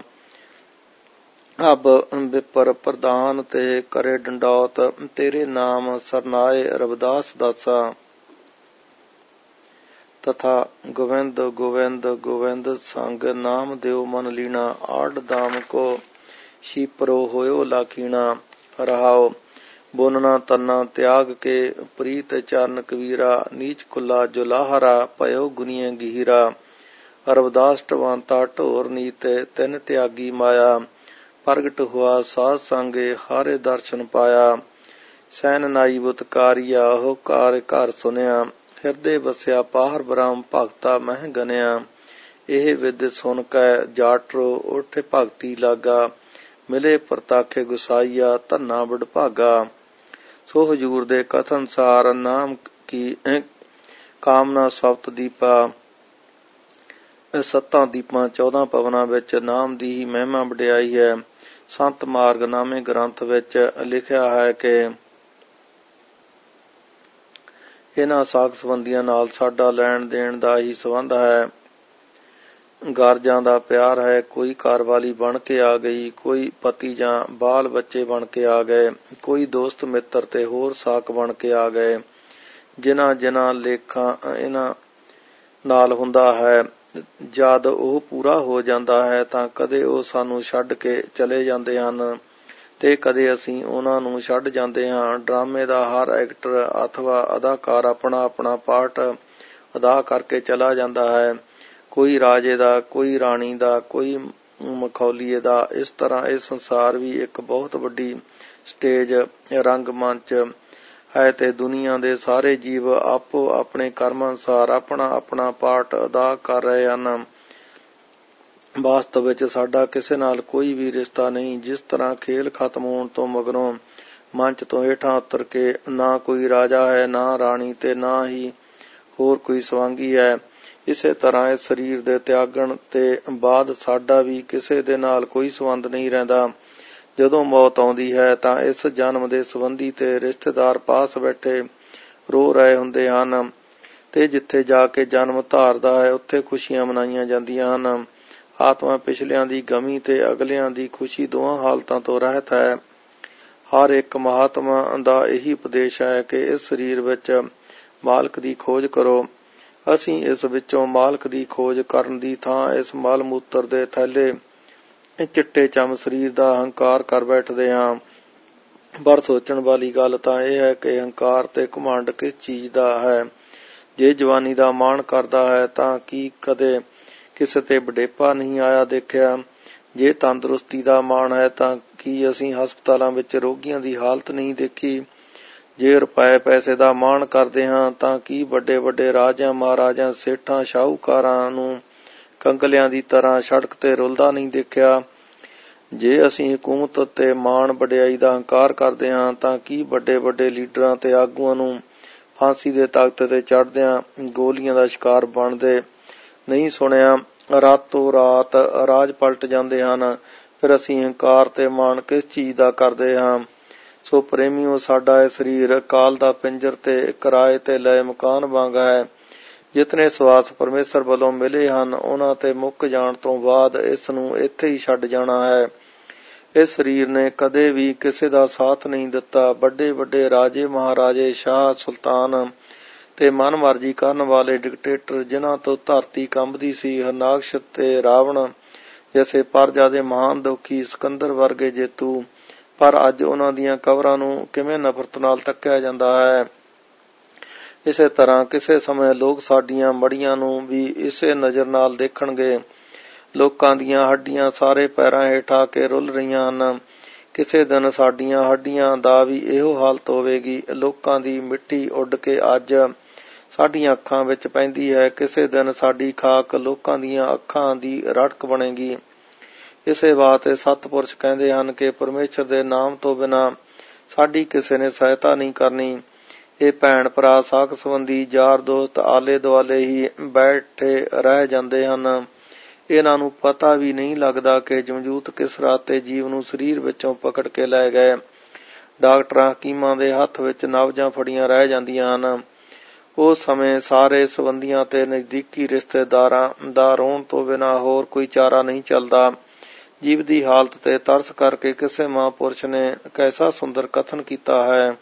Speaker 1: ਅਬ ਵਿਪਰ ਪ੍ਰਧਾਨ ਤੇ ਕਰੇ ਡੰਡੌਤ, ਤੇਰੇ ਨਾਮ ਸਰਨਾਏ ਰਵਿਦਾਸ ਦਾਸਾ। ਤਥਾ ਗੋਵਿੰਦ ਗੋਵਿੰਦ ਗੋਵਿੰਦ ਸੰਗ, ਨਾਮ ਦਿਓ ਮਨ ਲੀਣਾ, ਆਡ ਦਾਮ ਕੋ ਸ਼ੀਪਰੋ ਹੋਇਓ ਲਾਖੀਣਾ। ਰਹਾਉ ਬੋਨਣਾ ਤੰਨਾ ਤਿਆਗ ਕੇ, ਪ੍ਰੀਤ ਚਰਨ ਕਬੀਰਾ, ਨੀਚ ਕੁੱਲਾ ਜੁਲਾਹਰਾ, ਭਇਓ ਗੁਨੀਏ ਗਹੀਰਾ। ਰਵਿਦਾਸ ਢਵੰਤਾ ਢੋਰ ਨੀਤੇ, ਤਿਨ ਤਿਆਗੀ ਮਾਇਆ, ਪ੍ਰਗਟ ਹੁਆ ਸਾਧ ਸੰਗੇ, ਹਾਰੇ ਦਰਸ਼ਨ ਪਾਇਆ। ਸੈਨ ਨਾਈ ਬੁਤਕਾਰੀਆ, ਹੋ ਕਾਰ ਘਰ ਸੁਨਿਆ, ਹਿਰਦੇ ਵਸਿਆ ਪਾਹਰ ਬ੍ਰਹਮ, ਭਗਤਾ ਮਹਿ ਗਨਿਆ। ਇਹ ਵਿਦ ਸੁਨ ਕੈ ਜਾਟਰੋ, ਉੱਠ ਭਗਤੀ ਲਾਗਾ, ਮਿਲੇ ਪ੍ਰਤਾਖੇ ਗੁਸਾਈਆ, ਧੰਨਾ ਵਡਭਾਗਾ। ਸੋ ਹਜ਼ੂਰ ਦੇ ਕਥਨ ਅਨੁਸਾਰ ਨਾਮ ਕੀ ਕਾਮਨਾ ਸਪਤ ਦੀਪਾ, ਸੱਤਾਂ ਦੀਪਾਂ ਚੌਦਾਂ ਪਵਨਾਂ ਵਿੱਚ ਨਾਮ ਦੀ ਹੀ ਮਹਿਮਾ ਵਡਿਆਈ ਹੈ। ਸੰਤ ਮਾਰਗ ਨਾਮੇ ਗ੍ਰੰਥ ਵਿੱਚ ਲਿਖਿਆ ਹੈ ਕਿ ਇਹਨਾਂ ਸਾਕ ਸੰਬੰਧੀਆਂ ਨਾਲ ਸਾਡਾ ਲੈਣ ਦੇਣ ਦਾ ਹੀ ਸੰਬੰਧ ਹੈ, ਗਰਜਾਂ ਦਾ ਪਿਆਰ ਹੈ। ਕੋਈ ਘਰਵਾਲੀ ਬਣ ਕੇ ਆ ਗਈ, ਕੋਈ ਪਤੀ ਜਾਂ ਬਾਲ ਬੱਚੇ ਬਣ ਕੇ ਆ ਗਏ, ਕੋਈ ਦੋਸਤ ਮਿੱਤਰ ਤੇ ਹੋਰ ਸਾਕ ਬਣ ਕੇ ਆ ਗਏ। ਜਿਨ੍ਹਾਂ ਜਿਨ੍ਹਾਂ ਲੇਖਾਂ ਇਹਨਾਂ ਨਾਲ ਹੁੰਦਾ ਹੈ ਜਦ ਉਹ ਪੂਰਾ ਹੋ ਜਾਂਦਾ ਹੈ ਤਾਂ ਕਦੇ ਉਹ ਸਾਨੂੰ ਛੱਡ ਕੇ ਚਲੇ ਜਾਂਦੇ ਹਨ ਤੇ ਕਦੇ ਅਸੀਂ ਉਹਨਾਂ ਨੂੰ ਛੱਡ ਜਾਂਦੇ ਹਾਂ। ਡਰਾਮੇ ਦਾ ਹਰ ਐਕਟਰ ਅਥਵਾ ਅਦਾਕਾਰ ਆਪਣਾ ਆਪਣਾ ਪਾਰਟ ਅਦਾ ਕਰਕੇ ਚਲਾ ਜਾਂਦਾ ਹੈ, ਕੋਈ ਰਾਜੇ ਦਾ, ਕੋਈ ਰਾਣੀ ਦਾ, ਕੋਈ ਮਖੌਲੀਏ ਦਾ। ਇਸ ਤਰ੍ਹਾਂ ਇਹ ਸੰਸਾਰ ਵੀ ਇੱਕ ਬਹੁਤ ਵੱਡੀ ਸਟੇਜ ਰੰਗਮੰਚ ਹੈ ਤੇ ਦੁਨੀਆ ਦੇ ਸਾਰੇ ਜੀਵ ਆਪੋ ਆਪਣੇ ਕਰਮ ਅਨੁਸਾਰ ਆਪਣਾ ਆਪਣਾ ਪਾਰਟ ਅਦਾ ਕਰ ਰਹੇ ਹਨ। ਵਾਸਤਵ ਵਿੱਚ ਸਾਡਾ ਕਿਸੇ ਨਾਲ ਕੋਈ ਵੀ ਰਿਸ਼ਤਾ ਨਹੀਂ। ਜਿਸ ਤਰ੍ਹਾਂ ਖੇਲ ਖਤਮ ਹੋਣ ਤੋਂ ਮਗਰੋਂ ਮੰਚ ਤੋਂ ਹੇਠਾਂ ਉਤਰ ਕੇ ਨਾ ਕੋਈ ਰਾਜਾ ਹੈ, ਨਾ ਰਾਣੀ ਤੇ ਨਾ ਹੀ ਹੋਰ ਕੋਈ ਸਵਾਂਗੀ ਹੈ, ਇਸੇ ਤਰ੍ਹਾਂ ਇਸ ਸਰੀਰ ਦੇ ਤਿਆਗਣ ਤੇ ਬਾਅਦ ਸਾਡਾ ਵੀ ਕਿਸੇ ਦੇ ਨਾਲ ਕੋਈ ਸੰਬੰਧ ਨਹੀਂ ਰਹਿੰਦਾ। ਜਦੋਂ ਮੌਤ ਆਉਂਦੀ ਹੈ ਤਾਂ ਇਸ ਜਨਮ ਦੇ ਸੰਬੰਧੀ ਤੇ ਰਿਸ਼ਤੇਦਾਰ ਪਾਸ ਬੈਠੇ ਰੋ ਰਹੇ ਹੁੰਦੇ ਹਨ ਤੇ ਜਿੱਥੇ ਜਾ ਕੇ ਜਨਮ ਧਾਰਦਾ ਹੈ ਉੱਥੇ ਖੁਸ਼ੀਆਂ ਮਨਾਈਆਂ ਜਾਂਦੀਆਂ ਹਨ। ਆਤਮਾ ਪਿਛਲਿਆਂ ਦੀ ਗਮੀ ਤੇ ਅਗਲਿਆਂ ਦੀ ਖੁਸ਼ੀ ਦੋਹਾਂ ਹਾਲਤਾਂ ਤੋਂ ਰਹਿਤ ਹੈ। ਹਰ ਇੱਕ ਮਹਾਤਮਾ ਦਾ ਇਹੀ ਉਪਦੇਸ਼ ਹੈ ਕਿ ਇਸ ਸਰੀਰ ਵਿੱਚ ਮਾਲਕ ਦੀ ਖੋਜ ਕਰੋ। ਅਸੀਂ ਇਸ ਵਿੱਚੋਂ ਮਾਲਕ ਦੀ ਖੋਜ ਕਰਨ ਦੀ ਥਾਂ ਇਸ ਮਲ ਮੂਤਰ ਦੇ ਥੈਲੇ ਚਿੱਟੇ ਚਮ ਸਰੀਰ ਦਾ ਹੰਕਾਰ ਕਰ ਬੈਠਦੇ ਹਾਂ। ਪਰ ਸੋਚਣ ਵਾਲੀ ਗੱਲ ਤਾਂ ਇਹ ਹੈ ਕਿ ਹੰਕਾਰ ਤੇ ਘਮੰਡ ਕਿਸ ਚੀਜ਼ ਦਾ ਹੈ। ਜੇ ਜਵਾਨੀ ਦਾ ਮਾਣ ਕਰਦਾ ਹੈ ਤਾਂ ਕੀ ਕਦੇ ਕਿਸੇ ਤੇ ਵਡੇਪਾ ਨਹੀਂ ਆਇਆ ਦੇਖਿਆ? ਜੇ ਤੰਦਰੁਸਤੀ ਦਾ ਮਾਣ ਹੈ ਤਾਂ ਕੀ ਅਸੀਂ ਹਸਪਤਾਲਾਂ ਵਿੱਚ ਰੋਗੀਆਂ ਦੀ ਹਾਲਤ ਨਹੀਂ ਦੇਖੀ? ਜੇ ਰੁਪਏ ਪੈਸੇ ਦਾ ਮਾਣ ਕਰਦੇ ਹਾਂ ਤਾਂ ਕੀ ਵੱਡੇ ਵੱਡੇ ਰਾਜਿਆਂ ਮਹਾਰਾਜਿਆਂ ਸੇਠਾਂ ਸ਼ਾਹੂਕਾਰਾਂ ਨੂੰ ਕੰਗਲਿਆਂ ਦੀ ਤਰ੍ਹਾਂ ਸੜਕ ਤੇ ਰੁਲਦਾ ਨਹੀਂ ਦੇਖਿਆ? ਜੇ ਅਸੀਂ ਹਕੂਮਤ ਤੇ ਮਾਣ ਵਡਿਆਈ ਦਾ ਹੰਕਾਰ ਕਰਦੇ ਹਾਂ ਤਾਂ ਕੀ ਵੱਡੇ ਵੱਡੇ ਲੀਡਰਾਂ ਤੇ ਆਗੂਆਂ ਨੂੰ ਫਾਂਸੀ ਦੇ ਤਖ਼ਤ ਤੇ ਚੜ੍ਹਦਿਆਂ ਗੋਲੀਆਂ ਦਾ ਸ਼ਿਕਾਰ ਬਣਦੇ ਨਹੀਂ ਸੁਣਿਆ? ਰਾਤੋਂ ਰਾਤ ਰਾਜ ਪਲਟ ਜਾਂਦੇ ਹਨ। ਫਿਰ ਅਸੀਂ ਹੰਕਾਰ ਤੇ ਮਾਣ ਕਿਸ ਚੀਜ਼ ਦਾ ਕਰਦੇ ਹਾਂ? ਸੋ ਪ੍ਰੇਮੀਓ, ਸਾਡਾ ਇਹ ਸਰੀਰ ਕਾਲ ਦਾ ਪਿੰਜਰ ਤੇ ਕਿਰਾਏ ਤੇ ਲਏ ਮਕਾਨ ਵਾਂਗ ਹੈ। ਜਿਤਨੇ ਸਵਾਸ ਪਰਮੇਸ਼ਰ ਵੱਲੋਂ ਮਿਲੇ ਹਨ ਉਹਨਾਂ ਤੇ ਮੁੱਕ ਜਾਣ ਤੋਂ ਬਾਅਦ ਇਸ ਨੂੰ ਇੱਥੇ ਹੀ ਛੱਡ ਜਾਣਾ ਹੈ। ਇਸ ਸਰੀਰ ਨੇ ਕਦੇ ਵੀ ਕਿਸੇ ਦਾ ਸਾਥ ਨਹੀਂ ਦਿੱਤਾ। ਵੱਡੇ ਵੱਡੇ ਰਾਜੇ ਮਹਾਰਾਜੇ, ਸ਼ਾਹ ਸੁਲਤਾਨ ਤੇ ਮਨਮਰਜ਼ੀ ਕਰਨ ਵਾਲੇ ਡਿਕਟੇਟਰ, ਜਿਨ੍ਹਾਂ ਤੋਂ ਧਰਤੀ ਕੰਬਦੀ ਸੀ, ਹਰਨਾਕਸ਼ ਤੇ ਰਾਵਣ ਜੈਸੇ ਪਰਜਾ ਦੇ ਮਹਾਨ ਦੁਖੀ, ਸਿਕੰਦਰ ਵਰਗੇ ਜੇਤੂ, ਪਰ ਅੱਜ ਉਹਨਾਂ ਦੀਆਂ ਕਬਰਾਂ ਨੂੰ ਕਿਵੇਂ ਨਫ਼ਰਤ ਨਾਲ ਤੱਕਿਆ ਜਾਂਦਾ ਹੈ। ਇਸੇ ਤਰ੍ਹਾਂ ਕਿਸੇ ਸਮੇਂ ਲੋਕ ਸਾਡੀਆਂ ਮੜੀਆਂ ਨੂੰ ਵੀ ਇਸੇ ਨਜ਼ਰ ਨਾਲ ਦੇਖਣਗੇ। ਲੋਕਾਂ ਦੀਆਂ ਹੱਡੀਆਂ ਸਾਰੇ ਪੈਰਾਂ ਹੇਠ ਆ ਕੇ ਰੁਲ ਰਹੀਆਂ ਹਨ। ਕਿਸੇ ਦਿਨ ਸਾਡੀਆਂ ਹੱਡੀਆਂ ਦਾ ਵੀ ਇਹੋ ਹਾਲਤ ਹੋਵੇਗੀ। ਲੋਕਾਂ ਦੀ ਮਿੱਟੀ ਉੱਡ ਕੇ ਅੱਜ ਸਾਡੀਆਂ ਅੱਖਾਂ ਵਿੱਚ ਪੈਂਦੀ ਹੈ। ਕਿਸੇ ਦਿਨ ਸਾਡੀ ਖਾਕ ਲੋਕਾਂ ਦੀਆਂ ਅੱਖਾਂ ਦੀ ਰੜਕ ਬਣੇਗੀ। ਇਸੇ ਵਾਸਤੇ ਸਤਿਪੁਰਸ਼ ਕਹਿੰਦੇ ਹਨ ਕਿ ਪਰਮੇਸ਼ਰ ਦੇ ਨਾਮ ਤੋਂ ਬਿਨਾਂ ਸਾਡੀ ਕਿਸੇ ਨੇ ਸਹਾਇਤਾ ਨਹੀਂ ਕਰਨੀ। ਇਹ ਭੈਣ ਭਰਾ, ਸਾਕ ਸੰਬੰਧੀ, ਯਾਰ ਦੋਸਤ ਆਲੇ ਦੁਆਲੇ ਹੀ ਬੈਠੇ ਰਹਿ ਜਾਂਦੇ ਹਨ। ਇਹਨਾਂ ਨੂੰ ਪਤਾ ਵੀ ਨਹੀਂ ਲੱਗਦਾ ਕਿ ਜਮਜੂਤ ਕਿਸ ਰਾਤੇ ਜੀਵ ਨੂੰ ਸਰੀਰ ਵਿੱਚੋਂ ਪਕੜ ਕੇ ਲੈ ਗਏ। ਡਾਕਟਰਾਂ ਹਕੀਮਾਂ ਦੇ ਹੱਥ ਵਿੱਚ ਨਬਜ਼ਾਂ ਫੜੀਆਂ ਰਹਿ ਜਾਂਦੀਆਂ ਹਨ। ਉਸ ਸਮੇਂ ਸਾਰੇ ਸੰਬੰਧੀਆਂ ਤੇ ਨਜ਼ਦੀਕੀ ਰਿਸ਼ਤੇਦਾਰਾਂ ਦਾ ਰੋਣ ਤੋਂ ਬਿਨਾਂ ਹੋਰ ਕੋਈ ਚਾਰਾ ਨਹੀਂ ਚੱਲਦਾ। ਜੀਵ ਦੀ ਹਾਲਤ ਤੇ ਤਰਸ ਕਰਕੇ ਕਿਸੇ ਮਹਾਂਪੁਰਸ਼ ਨੇ ਕੈਸਾ ਸੁੰਦਰ ਕਥਨ ਕੀਤਾ ਹੈ।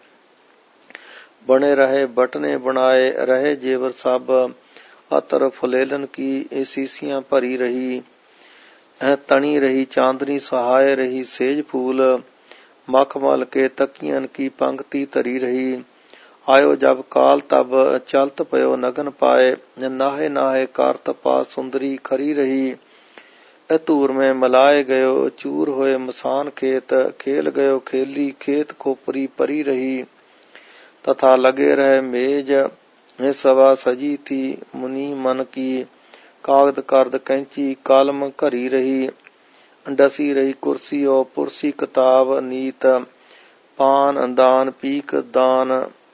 Speaker 1: ਬਣੇ ਰਹੇ ਬਟਨੇ ਬਣਾਏ ਰਹੇ ਜੇਵਰ ਸਭ, ਅਤਰ ਫੁਲੇਲਨ ਕੀ ਸੀਸੀਆਂ ਭਰੀ ਰਹੀ। ਤਣੀ ਰਹੀ ਚਾਂਦਨੀ ਸਹਾਏ ਰਹੀ ਸੇਜ ਫੂਲ, ਮਖਮਲ ਕੇ ਤਕੀਅਨ ਕੀ ਪੰਕਤੀ ਧਰੀ ਰਹੀ। ਆਇਓ ਜਬ ਕਾਲ ਤਬ ਚਲਤ ਪਇਓ ਨਗਨ ਪਾਏ, ਨਾਹੇ ਨਾਹੇ ਕਰਤ ਪਾ ਸੁੰਦਰੀ ਖਰੀ ਰਹੀ। ਧੂਰ में मिलाए गयो चूर होए मसान खेत, खेल गयो खेली खेत खोपरी परी रही। तथा लगे रहे मेज सवा सजी थी मुनि मन की, कागद करद कैंची कलम घरी रही। डसी रही कुर्सी और पुरसी किताब नीत, पान दान पीक दान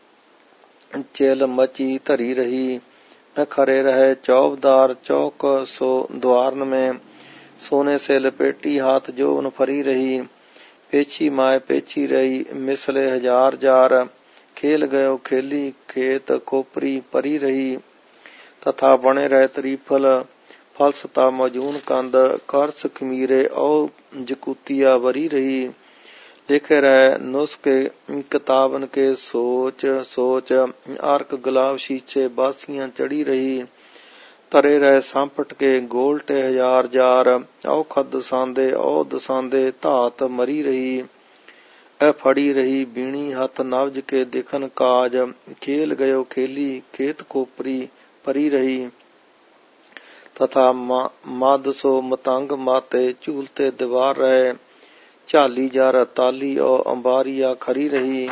Speaker 1: चिल मची धरी रही। खरे रहे चौबदार चौक सो द्वारन में, सोने से लपेटी हाथ जोवन फरी रही। पेची माए पेची रही मिसले हजार जार, खेल गयो खेली खेत खोपरी परी रही। तथा बने रहे त्रिफल फलसता मजून कंद, करस खमीरे औ जकूतिया वरी रही। लिखे रहे नुस्खे किताबन के सोच सोच, अर्क गुलाब शीछे बासियां चढ़ी रही। ਤਰੇ ਰਹਿ ਸੰਪਟ ਕੇ ਗੋਲਟੇ ਹਜ਼ਾਰ ਜਾਰ, ਔਖਦ ਦਸਾਂਦੇ ਔ ਦਸਾਂਦੇ ਧਾਤ ਮਰੀ ਰਹੀ। ਐ ਫੜੀ ਰਹੀ ਬੀਣੀ ਹੱਥ ਨਵਜ ਕੇ ਦਿਖਨ ਕਾਜ, ਖੇਲ ਗਇਓ ਖੇਲੀ ਖੇਤ ਕੋਪਰੀ ਪਰੀ ਰਹੀ। ਤਥਾ ਮਦ ਸੋ ਮਤੰਗ ਮਾਤੇ ਝੂਲਤੇ ਦੀਵਾਰ ਰਹੇ, ਝਾਲੀ ਜਰ ਤਾਲੀ ਔ ਅੰਬਾਰੀਆ ਖਰੀ ਰਹੀ।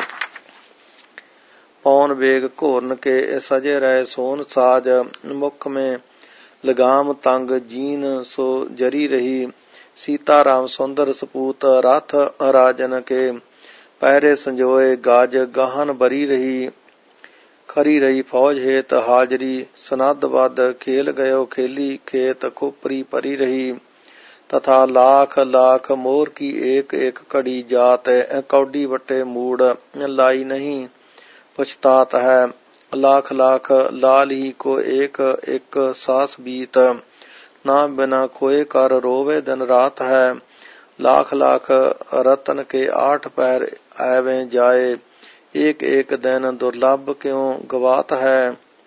Speaker 1: पौन वेग घोरन के सजे रहे सोन साज, मुख में लगाम तंग जीन सो जरी रही। सीता राम सुंदर सपूत रथ राजन के, पहरे संजोए गाज गाहन बरी रही। खरी रही फौज हेत हाजरी सनद बद, खेल गयो खेली खेत खोपरी परी रही। तथा लाख लाख मोर की एक एक कड़ी जात, कौडी बटे मूड लाई नहीं पछतात है। लाख लाख लाल ही को एक एक सास बीत, ना बिना खोए कर रोवे दिन रात है। लाख लाख रतन के आठ पैर ऐवें जाए, एक एक दिन दुर्लभ क्यों गवात है।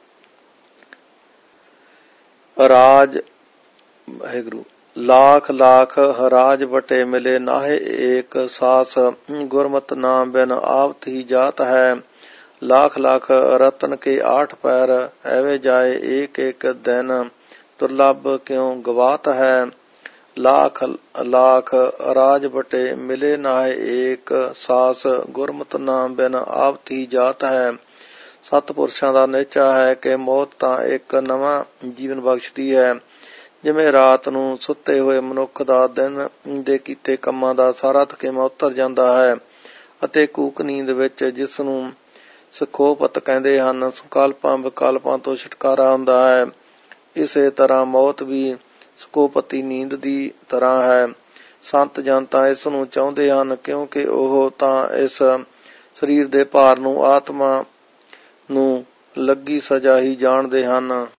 Speaker 1: राज वाहिगुरु लाख लाख राज बटे मिले नाहे एक सास, गुरमत नाम बिन आवत ही जात है। लाख लाख रतन के आठ पैर ऐवे जाए, एक एक दिन दुर्लभ क्यों गवात है। लाख लाख राज बटे मिले नाहे एक सास, गुरमत नाम बिन आवत ही जात है। सतपुरुषां दा निचा है कि मौत तां एक नवां जीवन बख्शदी है। जिवें रात ਨੂੰ ਸੁੱਤੇ ਹੋਏ ਮਨੁੱਖ ਦਾ ਦਿਨ ਦੇ ਕੀਤੇ ਕੰਮਾਂ ਦਾ ਸਾਰਾ ਥਕੇਵਾਂ ਉਤਰ ਜਾਂਦਾ ਹੈ ਅਤੇ ਕੂਕ ਨੀਂਦ ਵਿੱਚ ਜਿਸ ਨੂੰ ਸੁਖੋਪਤ ਕਹਿੰਦੇ ਹਨ, ਸੰਕਲਪਾਂ ਵਿਕਲਪਾਂ ਤੋਂ ਛੁਟਕਾਰਾ ਹੁੰਦਾ ਹੈ। ਇਸੇ ਤਰ੍ਹਾਂ ਮੌਤ ਵੀ ਸੁਖੋਪਤੀ ਨੀਂਦ ਦੀ ਤਰ੍ਹਾਂ ਹੈ। ਸੰਤ ਜਨ ਤਾਂ ਇਸ ਨੂੰ ਚਾਹੁੰਦੇ ਹਨ ਕਿਉਂਕਿ ਉਹ ਤਾਂ ਇਸ ਸਰੀਰ ਦੇ ਭਾਰ ਨੂੰ ਆਤਮਾ ਨੂੰ ਲੱਗੀ ਸਜ਼ਾ ਹੀ ਜਾਣਦੇ ਹਨ।